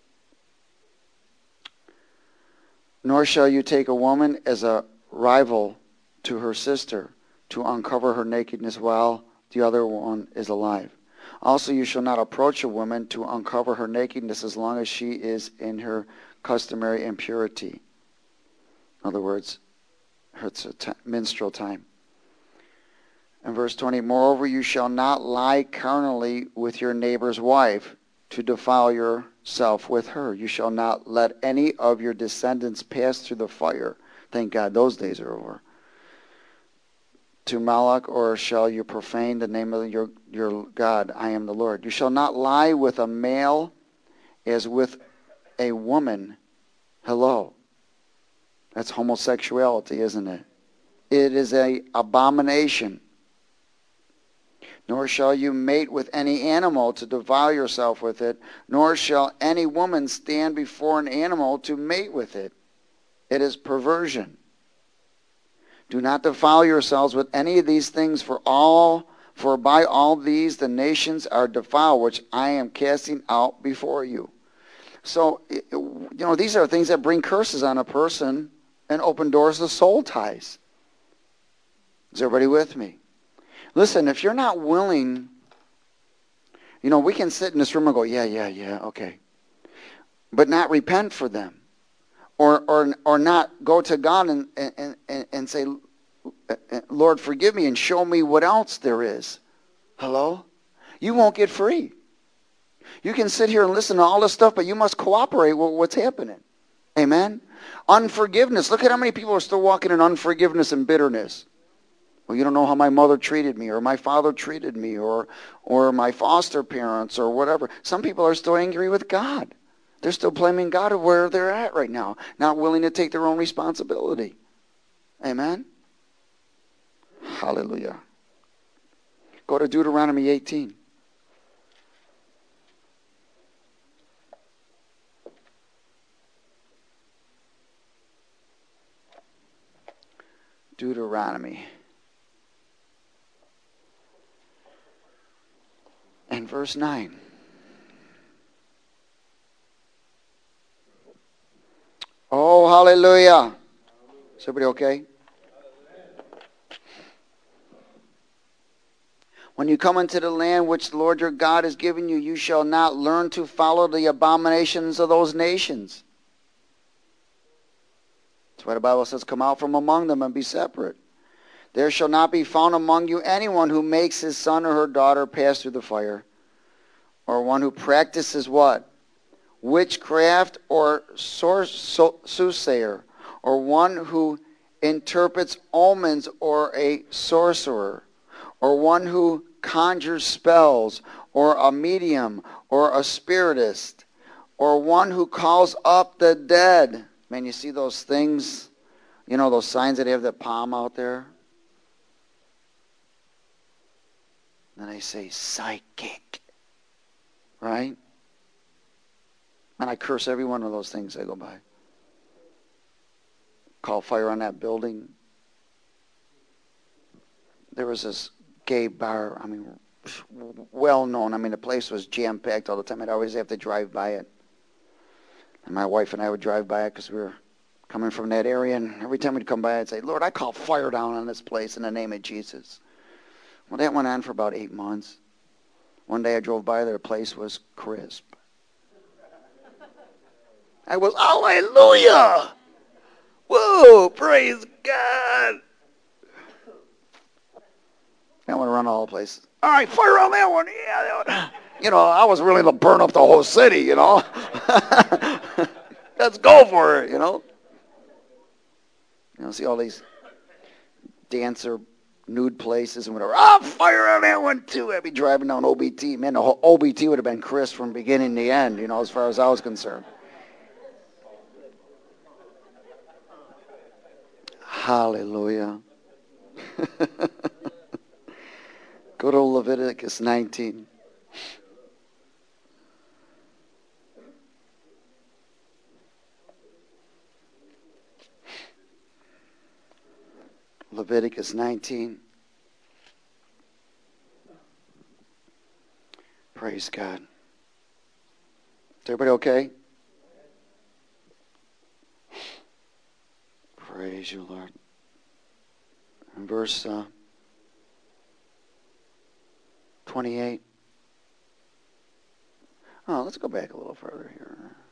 Nor shall you take a woman as a rival to her sister to uncover her nakedness while the other one is alive. Also, you shall not approach a woman to uncover her nakedness as long as she is in her customary impurity. In other words, it's a menstrual time. And verse 20, moreover, you shall not lie carnally with your neighbor's wife to defile yourself with her. You shall not let any of your descendants pass through the fire. Thank God those days are over. To Moloch, or shall you profane the name of your God? I am the Lord. You shall not lie with a male as with a woman. Hello. That's homosexuality, isn't it? It is an abomination. Nor shall you mate with any animal to defile yourself with it, nor shall any woman stand before an animal to mate with it. It is perversion. Do not defile yourselves with any of these things, for by all these the nations are defiled, which I am casting out before you. So, these are things that bring curses on a person and open doors to soul ties. Is everybody with me? Listen, if you're not willing, we can sit in this room and go, yeah, okay. But not repent for them. Or not go to God and say, Lord, forgive me and show me what else there is. Hello? You won't get free. You can sit here and listen to all this stuff, but you must cooperate with what's happening. Amen? Unforgiveness. Look at how many people are still walking in unforgiveness and bitterness. Well, you don't know how my mother treated me, or my father treated me, or my foster parents, or whatever. Some people are still angry with God. They're still blaming God of where they're at right now, not willing to take their own responsibility. Amen? Hallelujah. Go to Deuteronomy 18. Deuteronomy. And verse 9. Oh, hallelujah. Is everybody okay? When you come into the land which the Lord your God has given you, you shall not learn to follow the abominations of those nations. That's why the Bible says, come out from among them and be separate. There shall not be found among you anyone who makes his son or her daughter pass through the fire, or one who practices what? Witchcraft or soothsayer, or one who interprets omens, or a sorcerer, or one who conjures spells, or a medium, or a spiritist, or one who calls up the dead. Man, you see those things, those signs that have the palm out there? And they say psychic, right? And I curse every one of those things I go by. Call fire on that building. There was this gay bar, well known. The place was jam-packed all the time. I'd always have to drive by it. And my wife and I would drive by it because we were coming from that area. And every time we'd come by, I'd say, Lord, I call fire down on this place in the name of Jesus. Well, that went on for about 8 months. One day I drove by there, the place was crisp. I was, hallelujah! Whoa, praise God! I went around all the places. All right, fire on that one. Yeah, that one. I was willing to burn up the whole city, Let's go for it, see all these dancer nude places and whatever. Fire on that one too. I'd be driving down OBT. Man, the whole OBT would have been crisp from beginning to end, as far as I was concerned. Hallelujah. Go to Leviticus 19. Leviticus 19. Praise God. Is everybody okay? Praise you, Lord. In verse 28. Oh, let's go back a little further here.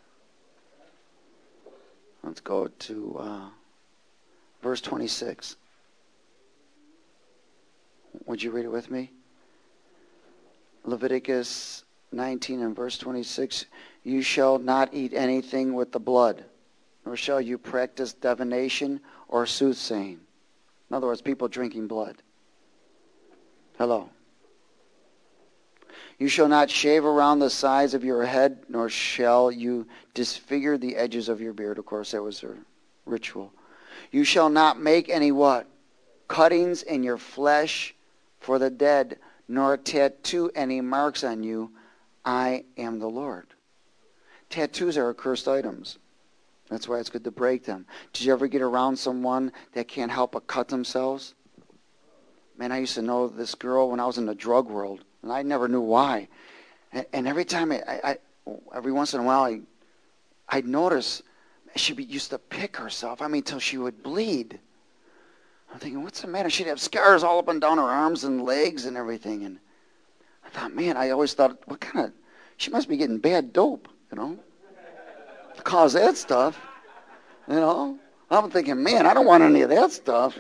Let's go to verse 26. Would you read it with me? Leviticus 19 and verse 26. You shall not eat anything with the blood, nor shall you practice divination or soothsaying. In other words, people drinking blood. Hello. You shall not shave around the sides of your head, nor shall you disfigure the edges of your beard. Of course, that was their ritual. You shall not make any what? Cuttings in your flesh for the dead, nor tattoo any marks on you. I am the Lord. Tattoos are accursed items. That's why it's good to break them. Did you ever get around someone that can't help but cut themselves? Man, I used to know this girl when I was in the drug world, and I never knew why. And every time, every once in a while, I'd notice she used to pick herself, till she would bleed. I'm thinking, what's the matter? She'd have scars all up and down her arms and legs and everything. And I thought, man, I always thought, she must be getting bad dope, to cause that stuff, I'm thinking, man, I don't want any of that stuff,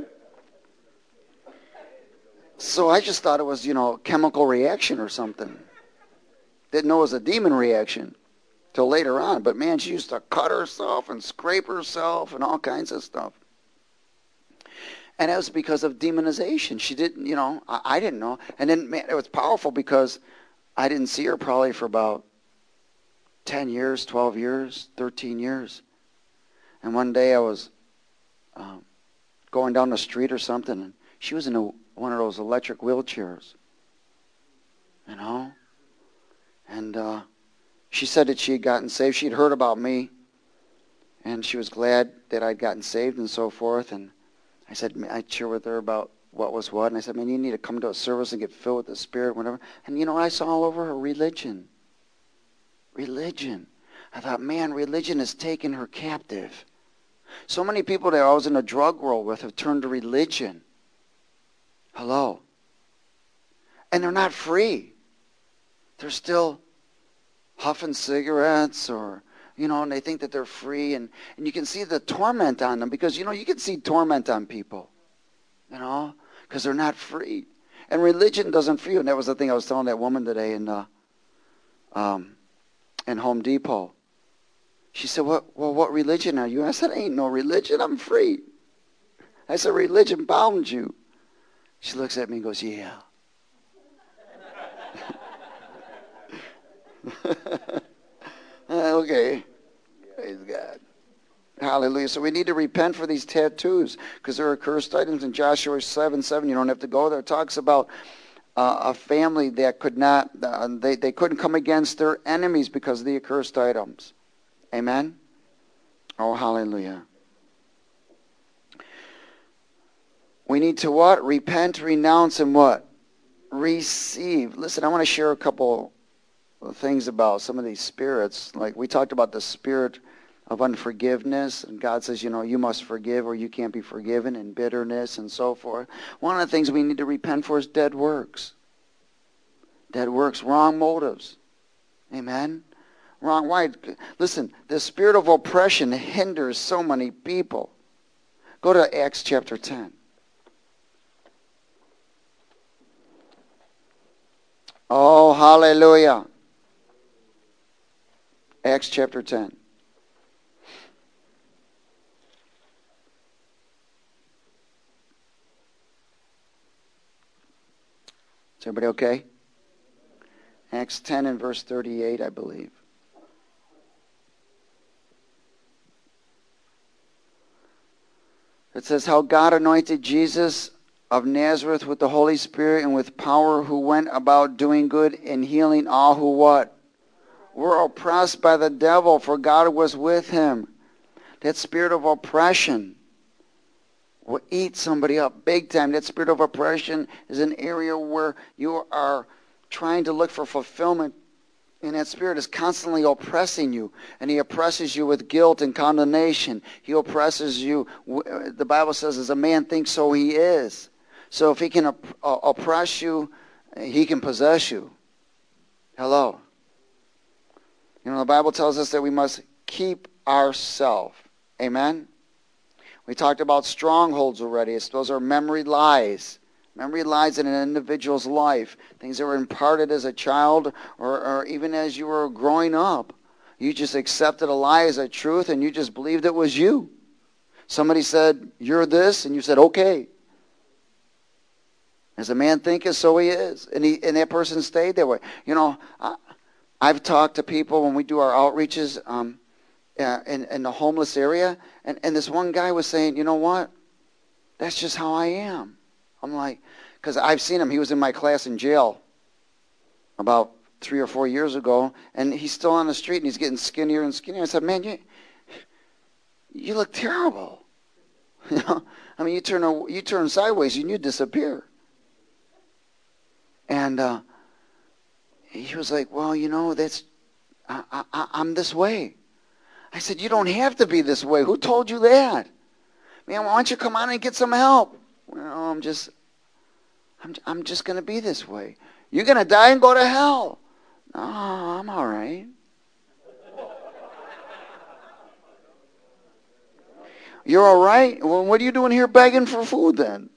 So I just thought it was, chemical reaction or something. Didn't know it was a demon reaction till later on. But man, she used to cut herself and scrape herself and all kinds of stuff. And it was because of demonization. She didn't, I didn't know. And then, man, it was powerful because I didn't see her probably for about 10 years, 12 years, 13 years. And one day I was going down the street or something, and she was in one of those electric wheelchairs, And she said that she had gotten saved. She had heard about me, and she was glad that I'd gotten saved and so forth. And I'd share with her about what was what. And I said, man, you need to come to a service and get filled with the Spirit, whatever. And, I saw all over her religion. Religion. I thought, man, religion has taken her captive. So many people that I was in the drug world with have turned to religion. Hello. And they're not free. They're still huffing cigarettes or, and they think that they're free. And you can see the torment on them because, you can see torment on people, because they're not free. And religion doesn't free you. And that was the thing I was telling that woman today in Home Depot. She said, what religion are you? I said, ain't no religion. I'm free. I said, religion bound you. She looks at me and goes, yeah. Okay. Praise God. Hallelujah. So we need to repent for these tattoos because they're accursed items. In Joshua 7:7, you don't have to go there. It talks about a family that could not, they couldn't come against their enemies because of the accursed items. Amen? Oh, hallelujah. We need to what? Repent, renounce, and what? Receive. Listen, I want to share a couple of things about some of these spirits. Like we talked about the spirit of unforgiveness, and God says, you must forgive or you can't be forgiven, and bitterness and so forth. One of the things we need to repent for is dead works. Dead works, wrong motives. Amen? Wrong. Why? Listen, the spirit of oppression hinders so many people. Go to Acts chapter 10. Oh, hallelujah. Acts chapter 10. Is everybody okay? Acts 10 and verse 38, I believe. It says, how God anointed Jesus of Nazareth with the Holy Spirit and with power, who went about doing good and healing all who what? Were oppressed by the devil, for God was with him. That spirit of oppression will eat somebody up big time. That spirit of oppression is an area where you are trying to look for fulfillment, and that spirit is constantly oppressing you, and he oppresses you with guilt and condemnation. He oppresses you, the Bible says, as a man thinks, so he is. So if he can oppress you, he can possess you. Hello. You know, the Bible tells us that we must keep ourselves. Amen? We talked about strongholds already. Those are memory lies. Memory lies in an individual's life. Things that were imparted as a child or even as you were growing up. You just accepted a lie as a truth and you just believed it was you. Somebody said, you're this, and you said, okay. As a man thinketh, so he is. And that person stayed that way. You know, I've talked to people when we do our outreaches in the homeless area, and this one guy was saying, you know what? That's just how I am. I'm like, because I've seen him. He was in my class in jail about 3 or 4 years ago, and he's still on the street, and he's getting skinnier and skinnier. I said, man, you look terrible. You know, I mean, you turn sideways and you disappear. And he was like, well, you know, I'm this way. I said, you don't have to be this way. Who told you that? Man, why don't you come on and get some help? Well, I'm just going to be this way. You're going to die and go to hell. No, I'm all right. You're all right? Well, what are you doing here begging for food then?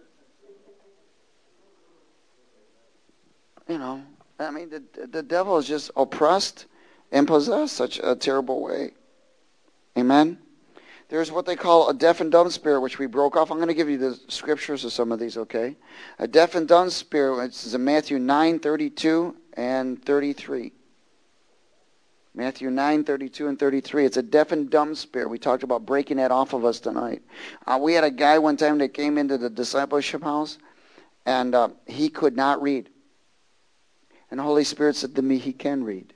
You know, I mean, the devil is just oppressed and possessed such a terrible way. Amen? There's what they call a deaf and dumb spirit, which we broke off. I'm going to give you the scriptures of some of these, okay? A deaf and dumb spirit, which is in Matthew 9:32 and 33. Matthew 9:32 and 33. It's a deaf and dumb spirit. We talked about breaking that off of us tonight. We had a guy one time that came into the discipleship house, and he could not read. And the Holy Spirit said to me, he can read.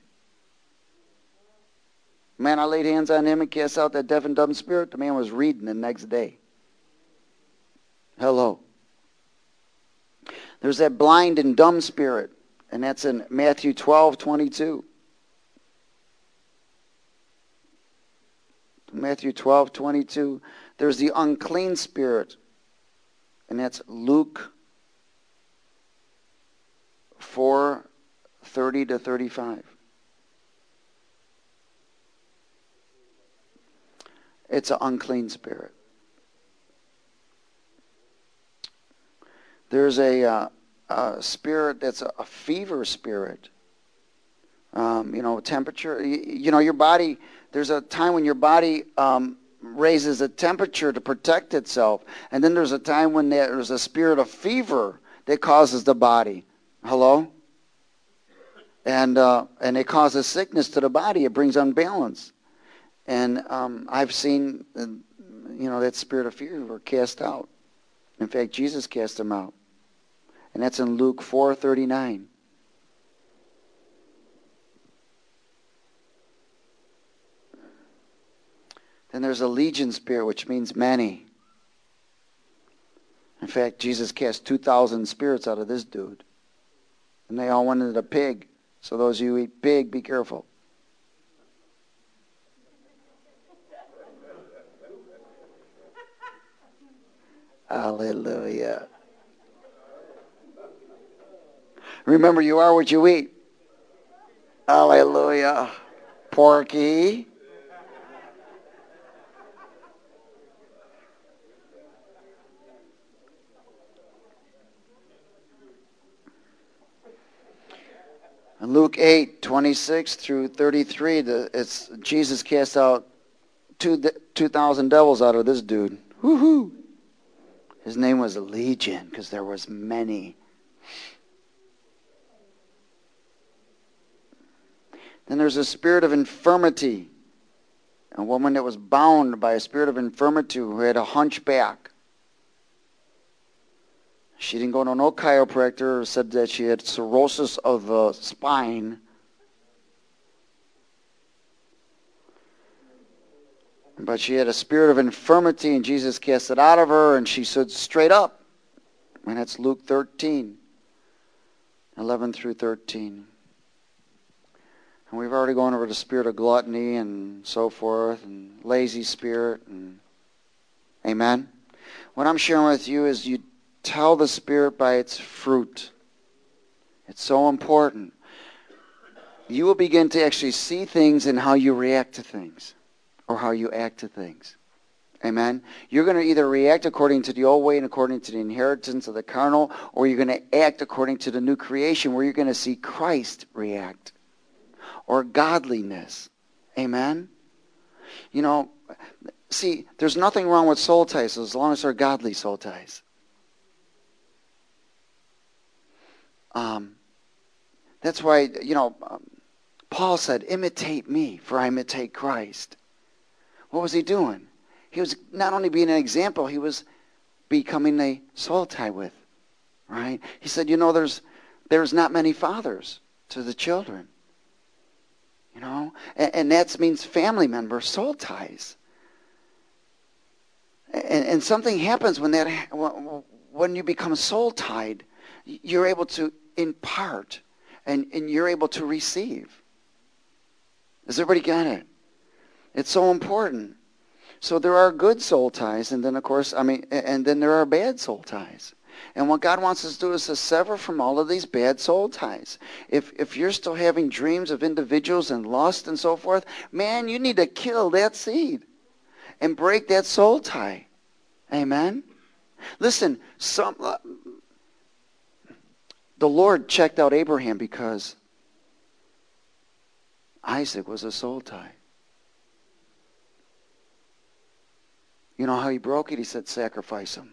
Man, I laid hands on him and cast out that deaf and dumb spirit. The man was reading the next day. Hello. There's that blind and dumb spirit, and that's in Matthew 12:22. Matthew 12:22. There's the unclean spirit, and that's Luke 4:30 to 35. It's an unclean spirit. There's a spirit that's a fever spirit. You know, temperature. You know, your body, there's a time when your body raises a temperature to protect itself. And then there's a time when there's a spirit of fever that causes the body. Hello? And it causes sickness to the body. It brings unbalance. And I've seen, you know, that spirit of fear cast out. In fact, Jesus cast them out. And that's in Luke 4:39. Then there's a legion spirit, which means many. In fact, Jesus cast 2,000 spirits out of this dude. And they all wanted a pig. So those of you who eat pig, be careful. Hallelujah. Remember, you are what you eat. Hallelujah. Porky. In Luke 8:26 through 33, it's Jesus cast out 2,000 devils out of this dude. Woohoo! His name was Legion because there was many. Then there's a spirit of infirmity. A woman that was bound by a spirit of infirmity who had a hunchback. She didn't go to no chiropractor, said that she had cirrhosis of the spine. But she had a spirit of infirmity, and Jesus cast it out of her, and she stood straight up. And that's Luke 13:11 through 13. And we've already gone over the spirit of gluttony and so forth, and lazy spirit. And amen. What I'm sharing with you is you tell the spirit by its fruit. It's so important. you will begin to actually see things in how you react to things or how you act to things. Amen? You're going to either react according to the old way and according to the inheritance of the carnal, or you're going to act according to the new creation where you're going to see Christ react or godliness. Amen? You know, see, there's nothing wrong with soul ties as long as they're godly soul ties. That's why, Paul said, imitate me, for I imitate Christ. What was he doing? He was not only being an example, he was becoming a soul tie with, right? He said, there's not many fathers to the children, and that means family members, soul ties. And something happens when you become soul tied, you're able to impart and you're able to receive. Does everybody get it? It's so important. So there are good soul ties, and then and then there are bad soul ties. And what God wants us to do is to sever from all of these bad soul ties. If you're still having dreams of individuals and lust and so forth, man, you need to kill that seed and break that soul tie. Amen? Listen, the Lord checked out Abraham because Isaac was a soul tie. You know how he broke it? He said, sacrifice him.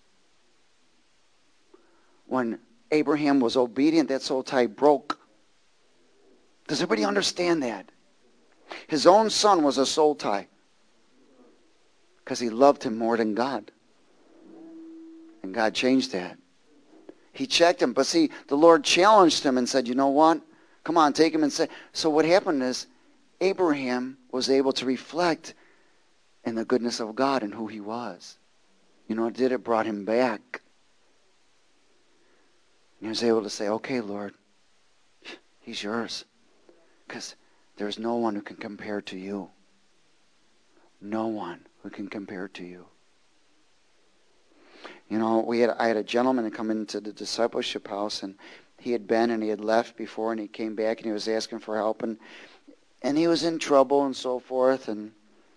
When Abraham was obedient, that soul tie broke. Does everybody understand that? His own son was a soul tie because he loved him more than God. And God changed that. He checked him. But see, the Lord challenged him and said, you know what? Come on, take him and say. So what happened is Abraham was able to reflect in the goodness of God and who he was. You know what it did? It brought him back. And he was able to say, okay, Lord, he's yours. Because there's no one who can compare to you. No one who can compare to you. I had a gentleman come into the discipleship house, and he had been and he had left before, and he came back and he was asking for help, and he was in trouble and so forth, and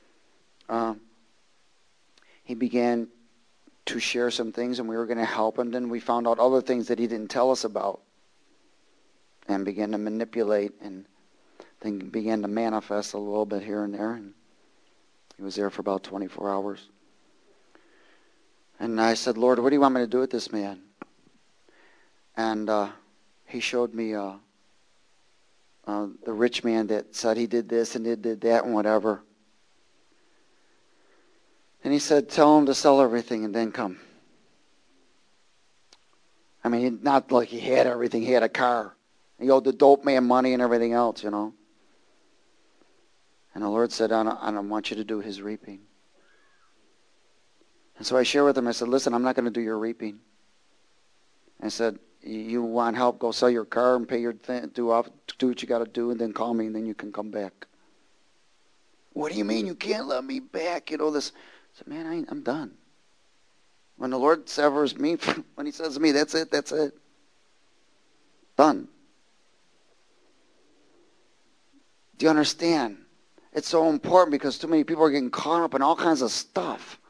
he began to share some things, and we were going to help him. Then we found out other things that he didn't tell us about, and began to manipulate, and then began to manifest a little bit here and there, and he was there for about 24 hours. And I said, Lord, what do you want me to do with this man? And he showed me the rich man that said he did this and he did that and whatever. And he said, tell him to sell everything and then come. I mean, not like he had everything. He had a car. He owed the dope man money and everything else, And the Lord said, I don't want you to do his reaping. And so I shared with him, I said, listen, I'm not going to do your reaping. I said, you want help, go sell your car and pay your thing, do what you got to do, and then call me, and then you can come back. What do you mean you can't let me back? This. I said, man, I'm done. When the Lord severs me, when he says to me, that's it. Done. Do you understand? It's so important because too many people are getting caught up in all kinds of stuff.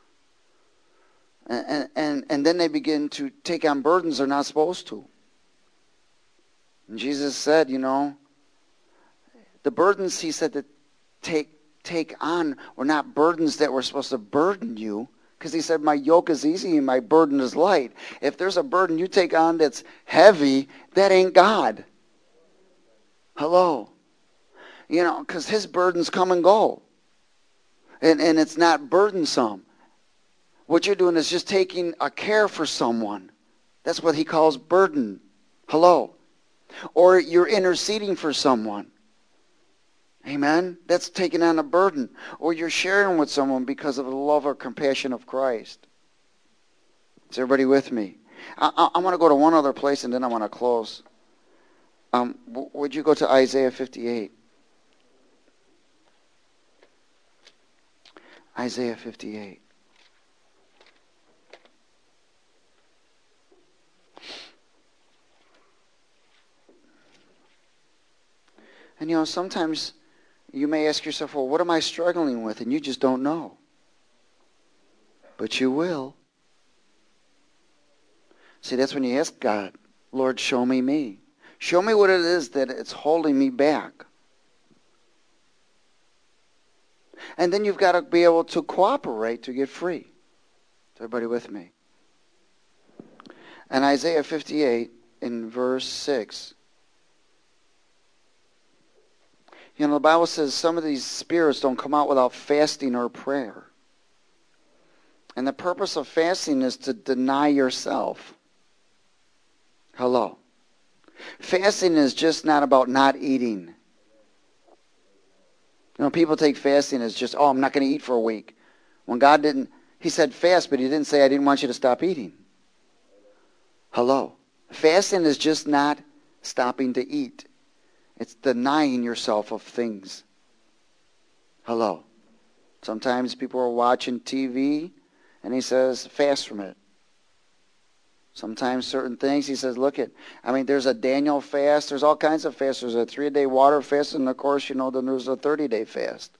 And then they begin to take on burdens they're not supposed to. And Jesus said, the burdens he said to take on were not burdens that were supposed to burden you. Because he said, my yoke is easy and my burden is light. If there's a burden you take on that's heavy, that ain't God. Hello. Because his burdens come and go. And it's not burdensome. What you're doing is just taking a care for someone. That's what he calls burden. Hello. Or you're interceding for someone. Amen? That's taking on a burden. Or you're sharing with someone because of the love or compassion of Christ. Is everybody with me? I want to go to one other place and then I want to close. Would you go to Isaiah 58? Isaiah 58. And sometimes you may ask yourself, well, what am I struggling with? And you just don't know. But you will. See, that's when you ask God, Lord, show me me. Show me what it is that it's holding me back. And then you've got to be able to cooperate to get free. Is everybody with me? And Isaiah 58 in verse 6. The Bible says some of these spirits don't come out without fasting or prayer. And the purpose of fasting is to deny yourself. Hello. Fasting is just not about not eating. People take fasting as just, I'm not going to eat for a week. When God didn't, He said fast, but He didn't say, I didn't want you to stop eating. Hello. Fasting is just not stopping to eat. It's denying yourself of things. Hello. Sometimes people are watching TV, and He says, fast from it. Sometimes certain things, He says, there's a Daniel fast. There's all kinds of fasts. There's a 3-day water fast, and of course, then there's a 30-day fast.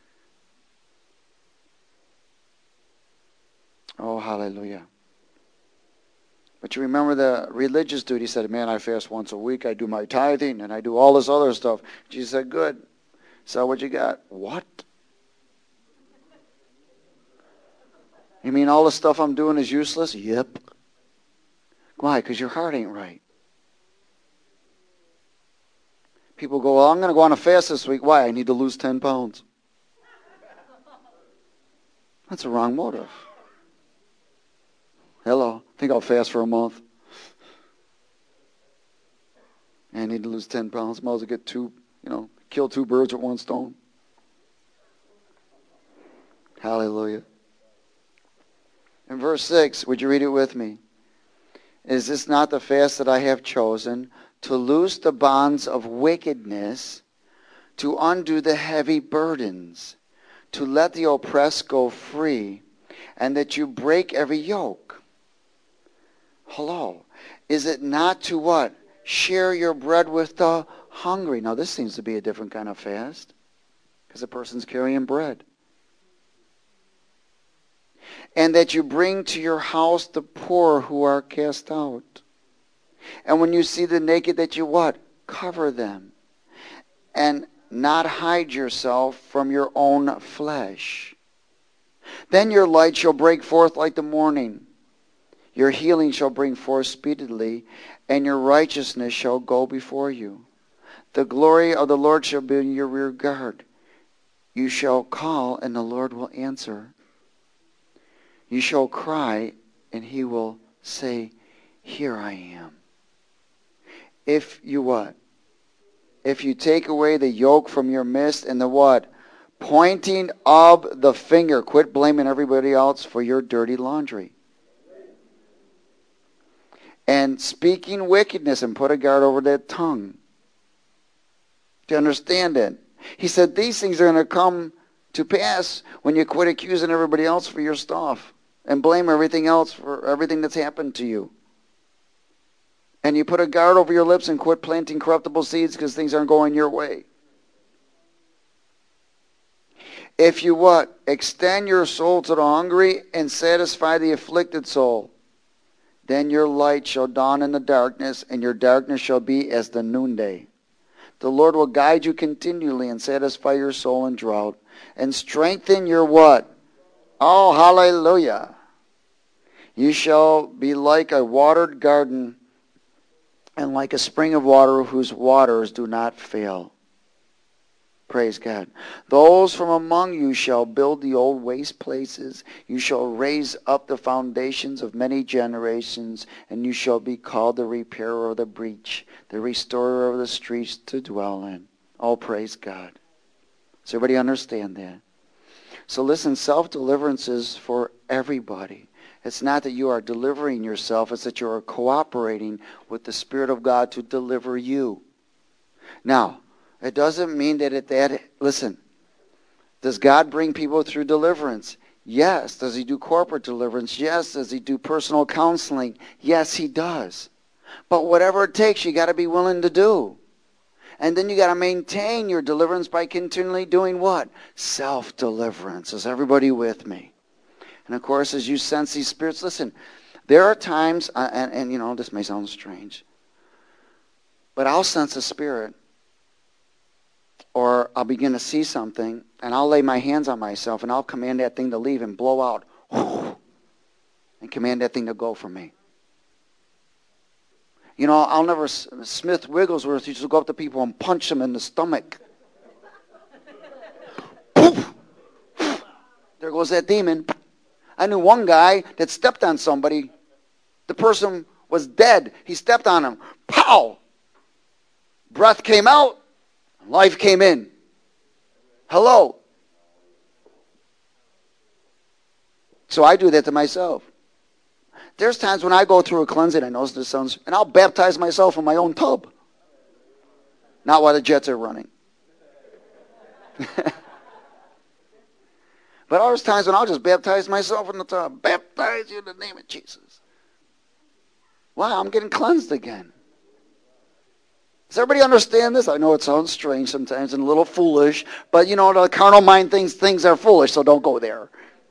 Oh, hallelujah. But you remember the religious dude. He said, I fast once a week. I do my tithing, and I do all this other stuff. Jesus said, good. So what you got? What? You mean all the stuff I'm doing is useless? Yep. Why? Because your heart ain't right. People go, I'm going to go on a fast this week. Why? I need to lose 10 pounds. That's a wrong motive. Hello. I think I'll fast for a month. I need to lose 10 pounds. Might as well get kill 2 birds with 1 stone. Hallelujah. In verse 6, would you read it with me? Is this not the fast that I have chosen, to loose the bonds of wickedness, to undo the heavy burdens, to let the oppressed go free, and that you break every yoke? Hello. Is it not to what? Share your bread with the hungry. Now this seems to be a different kind of fast, because the person's carrying bread. And that you bring to your house the poor who are cast out. And when you see the naked, that you what? Cover them. And not hide yourself from your own flesh. Then your light shall break forth like the morning. Your healing shall bring forth speedily, and your righteousness shall go before you. The glory of the Lord shall be in your rear guard. You shall call, and the Lord will answer. You shall cry, and He will say, here I am. If you what? If you take away the yoke from your midst, and the what? Pointing of the finger. Quit blaming everybody else for your dirty laundry. And speaking wickedness, and put a guard over that tongue. Do you understand it? He said these things are going to come to pass when you quit accusing everybody else for your stuff. And blame everything else for everything that's happened to you. And you put a guard over your lips and quit planting corruptible seeds because things aren't going your way. If you what? Extend your soul to the hungry and satisfy the afflicted soul. Then your light shall dawn in the darkness, and your darkness shall be as the noonday. The Lord will guide you continually and satisfy your soul in drought. And strengthen your what? Oh, hallelujah. You shall be like a watered garden and like a spring of water whose waters do not fail. Praise God. Those from among you shall build the old waste places. You shall raise up the foundations of many generations, and you shall be called the repairer of the breach, the restorer of the streets to dwell in. Oh, praise God. Does everybody understand that? So listen, self-deliverance is for everybody. It's not that you are delivering yourself, it's that you are cooperating with the Spirit of God to deliver you. Now, it doesn't mean that listen, does God bring people through deliverance? Yes. Does He do corporate deliverance? Yes. Does He do personal counseling? Yes, He does. But whatever it takes, you got to be willing to do. And then you got to maintain your deliverance by continually doing what? Self-deliverance. Is everybody with me? And of course, as you sense these spirits, listen, there are times, and you know, this may sound strange, but I'll sense a spirit, or I'll begin to see something, and I'll lay my hands on myself, and I'll command that thing to leave and blow out, and command that thing to go from me. You know, I'll never, Smith Wigglesworth used to go up to people and punch them in the stomach. Poof! There goes that demon. I knew one guy that stepped on somebody. The person was dead. He stepped on him. Pow! Breath came out. Life came in. Hello. So I do that to myself. There's times when I go through a cleansing, I know this sounds, and I'll baptize myself in my own tub. Not while the jets are running. But there's times when I'll just baptize myself in the tub. Baptize you in the name of Jesus. Wow, I'm getting cleansed again. Does everybody understand this? I know it sounds strange sometimes and a little foolish, but you know, the carnal mind thinks things are foolish, so don't go there.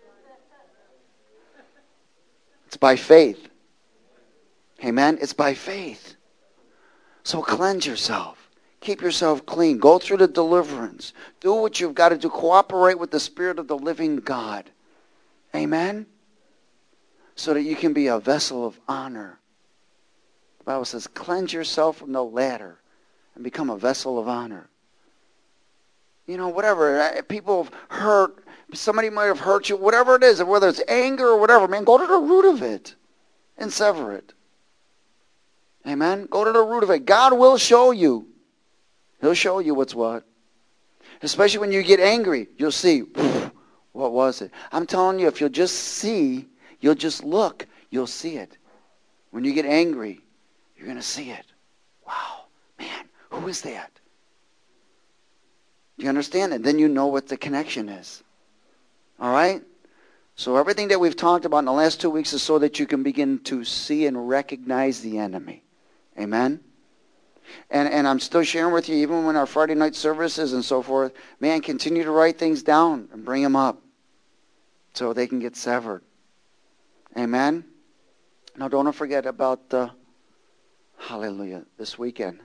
It's by faith. Amen? It's by faith. So cleanse yourself. Keep yourself clean. Go through the deliverance. Do what you've got to do. Cooperate with the Spirit of the living God. Amen? So that you can be a vessel of honor. The Bible says, cleanse yourself from the latter and become a vessel of honor. You know, whatever. People have hurt. Somebody might have hurt you. Whatever it is, whether it's anger or whatever, man, go to the root of it and sever it. Amen? Go to the root of it. God will show you. He'll show you what's what. Especially when you get angry, you'll see, what was it? I'm telling you, if you'll just see, you'll just look, you'll see it. When you get angry, you're going to see it. Wow, man, who is that? Do you understand it? Then you know what the connection is. All right? So everything that we've talked about in the last 2 weeks is so that you can begin to see and recognize the enemy. Amen? And I'm still sharing with you, even when our Friday night services and so forth, man, continue to write things down and bring them up so they can get severed. Amen? Now, don't forget about, hallelujah, this weekend.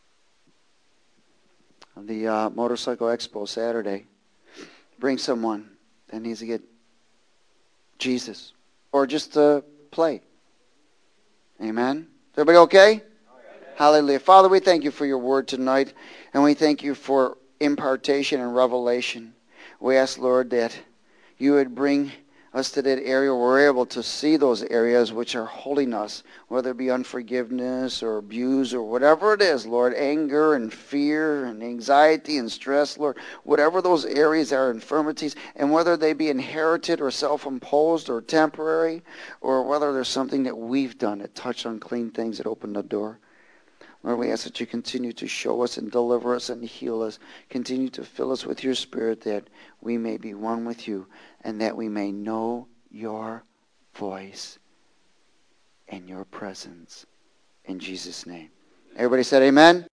The Motorcycle Expo Saturday. Bring someone that needs to get Jesus. Or just to play. Amen? Is everybody okay? Hallelujah. Father, we thank you for your word tonight, and we thank you for impartation and revelation. We ask, Lord, that you would bring us to that area where we're able to see those areas which are holding us, whether it be unforgiveness or abuse or whatever it is, Lord, anger and fear and anxiety and stress, Lord, whatever those areas are, infirmities, and whether they be inherited or self-imposed or temporary, or whether there's something that we've done that touched unclean things that opened the door. Lord, we ask that you continue to show us and deliver us and heal us. Continue to fill us with your Spirit that we may be one with you and that we may know your voice and your presence. In Jesus' name. Everybody said amen?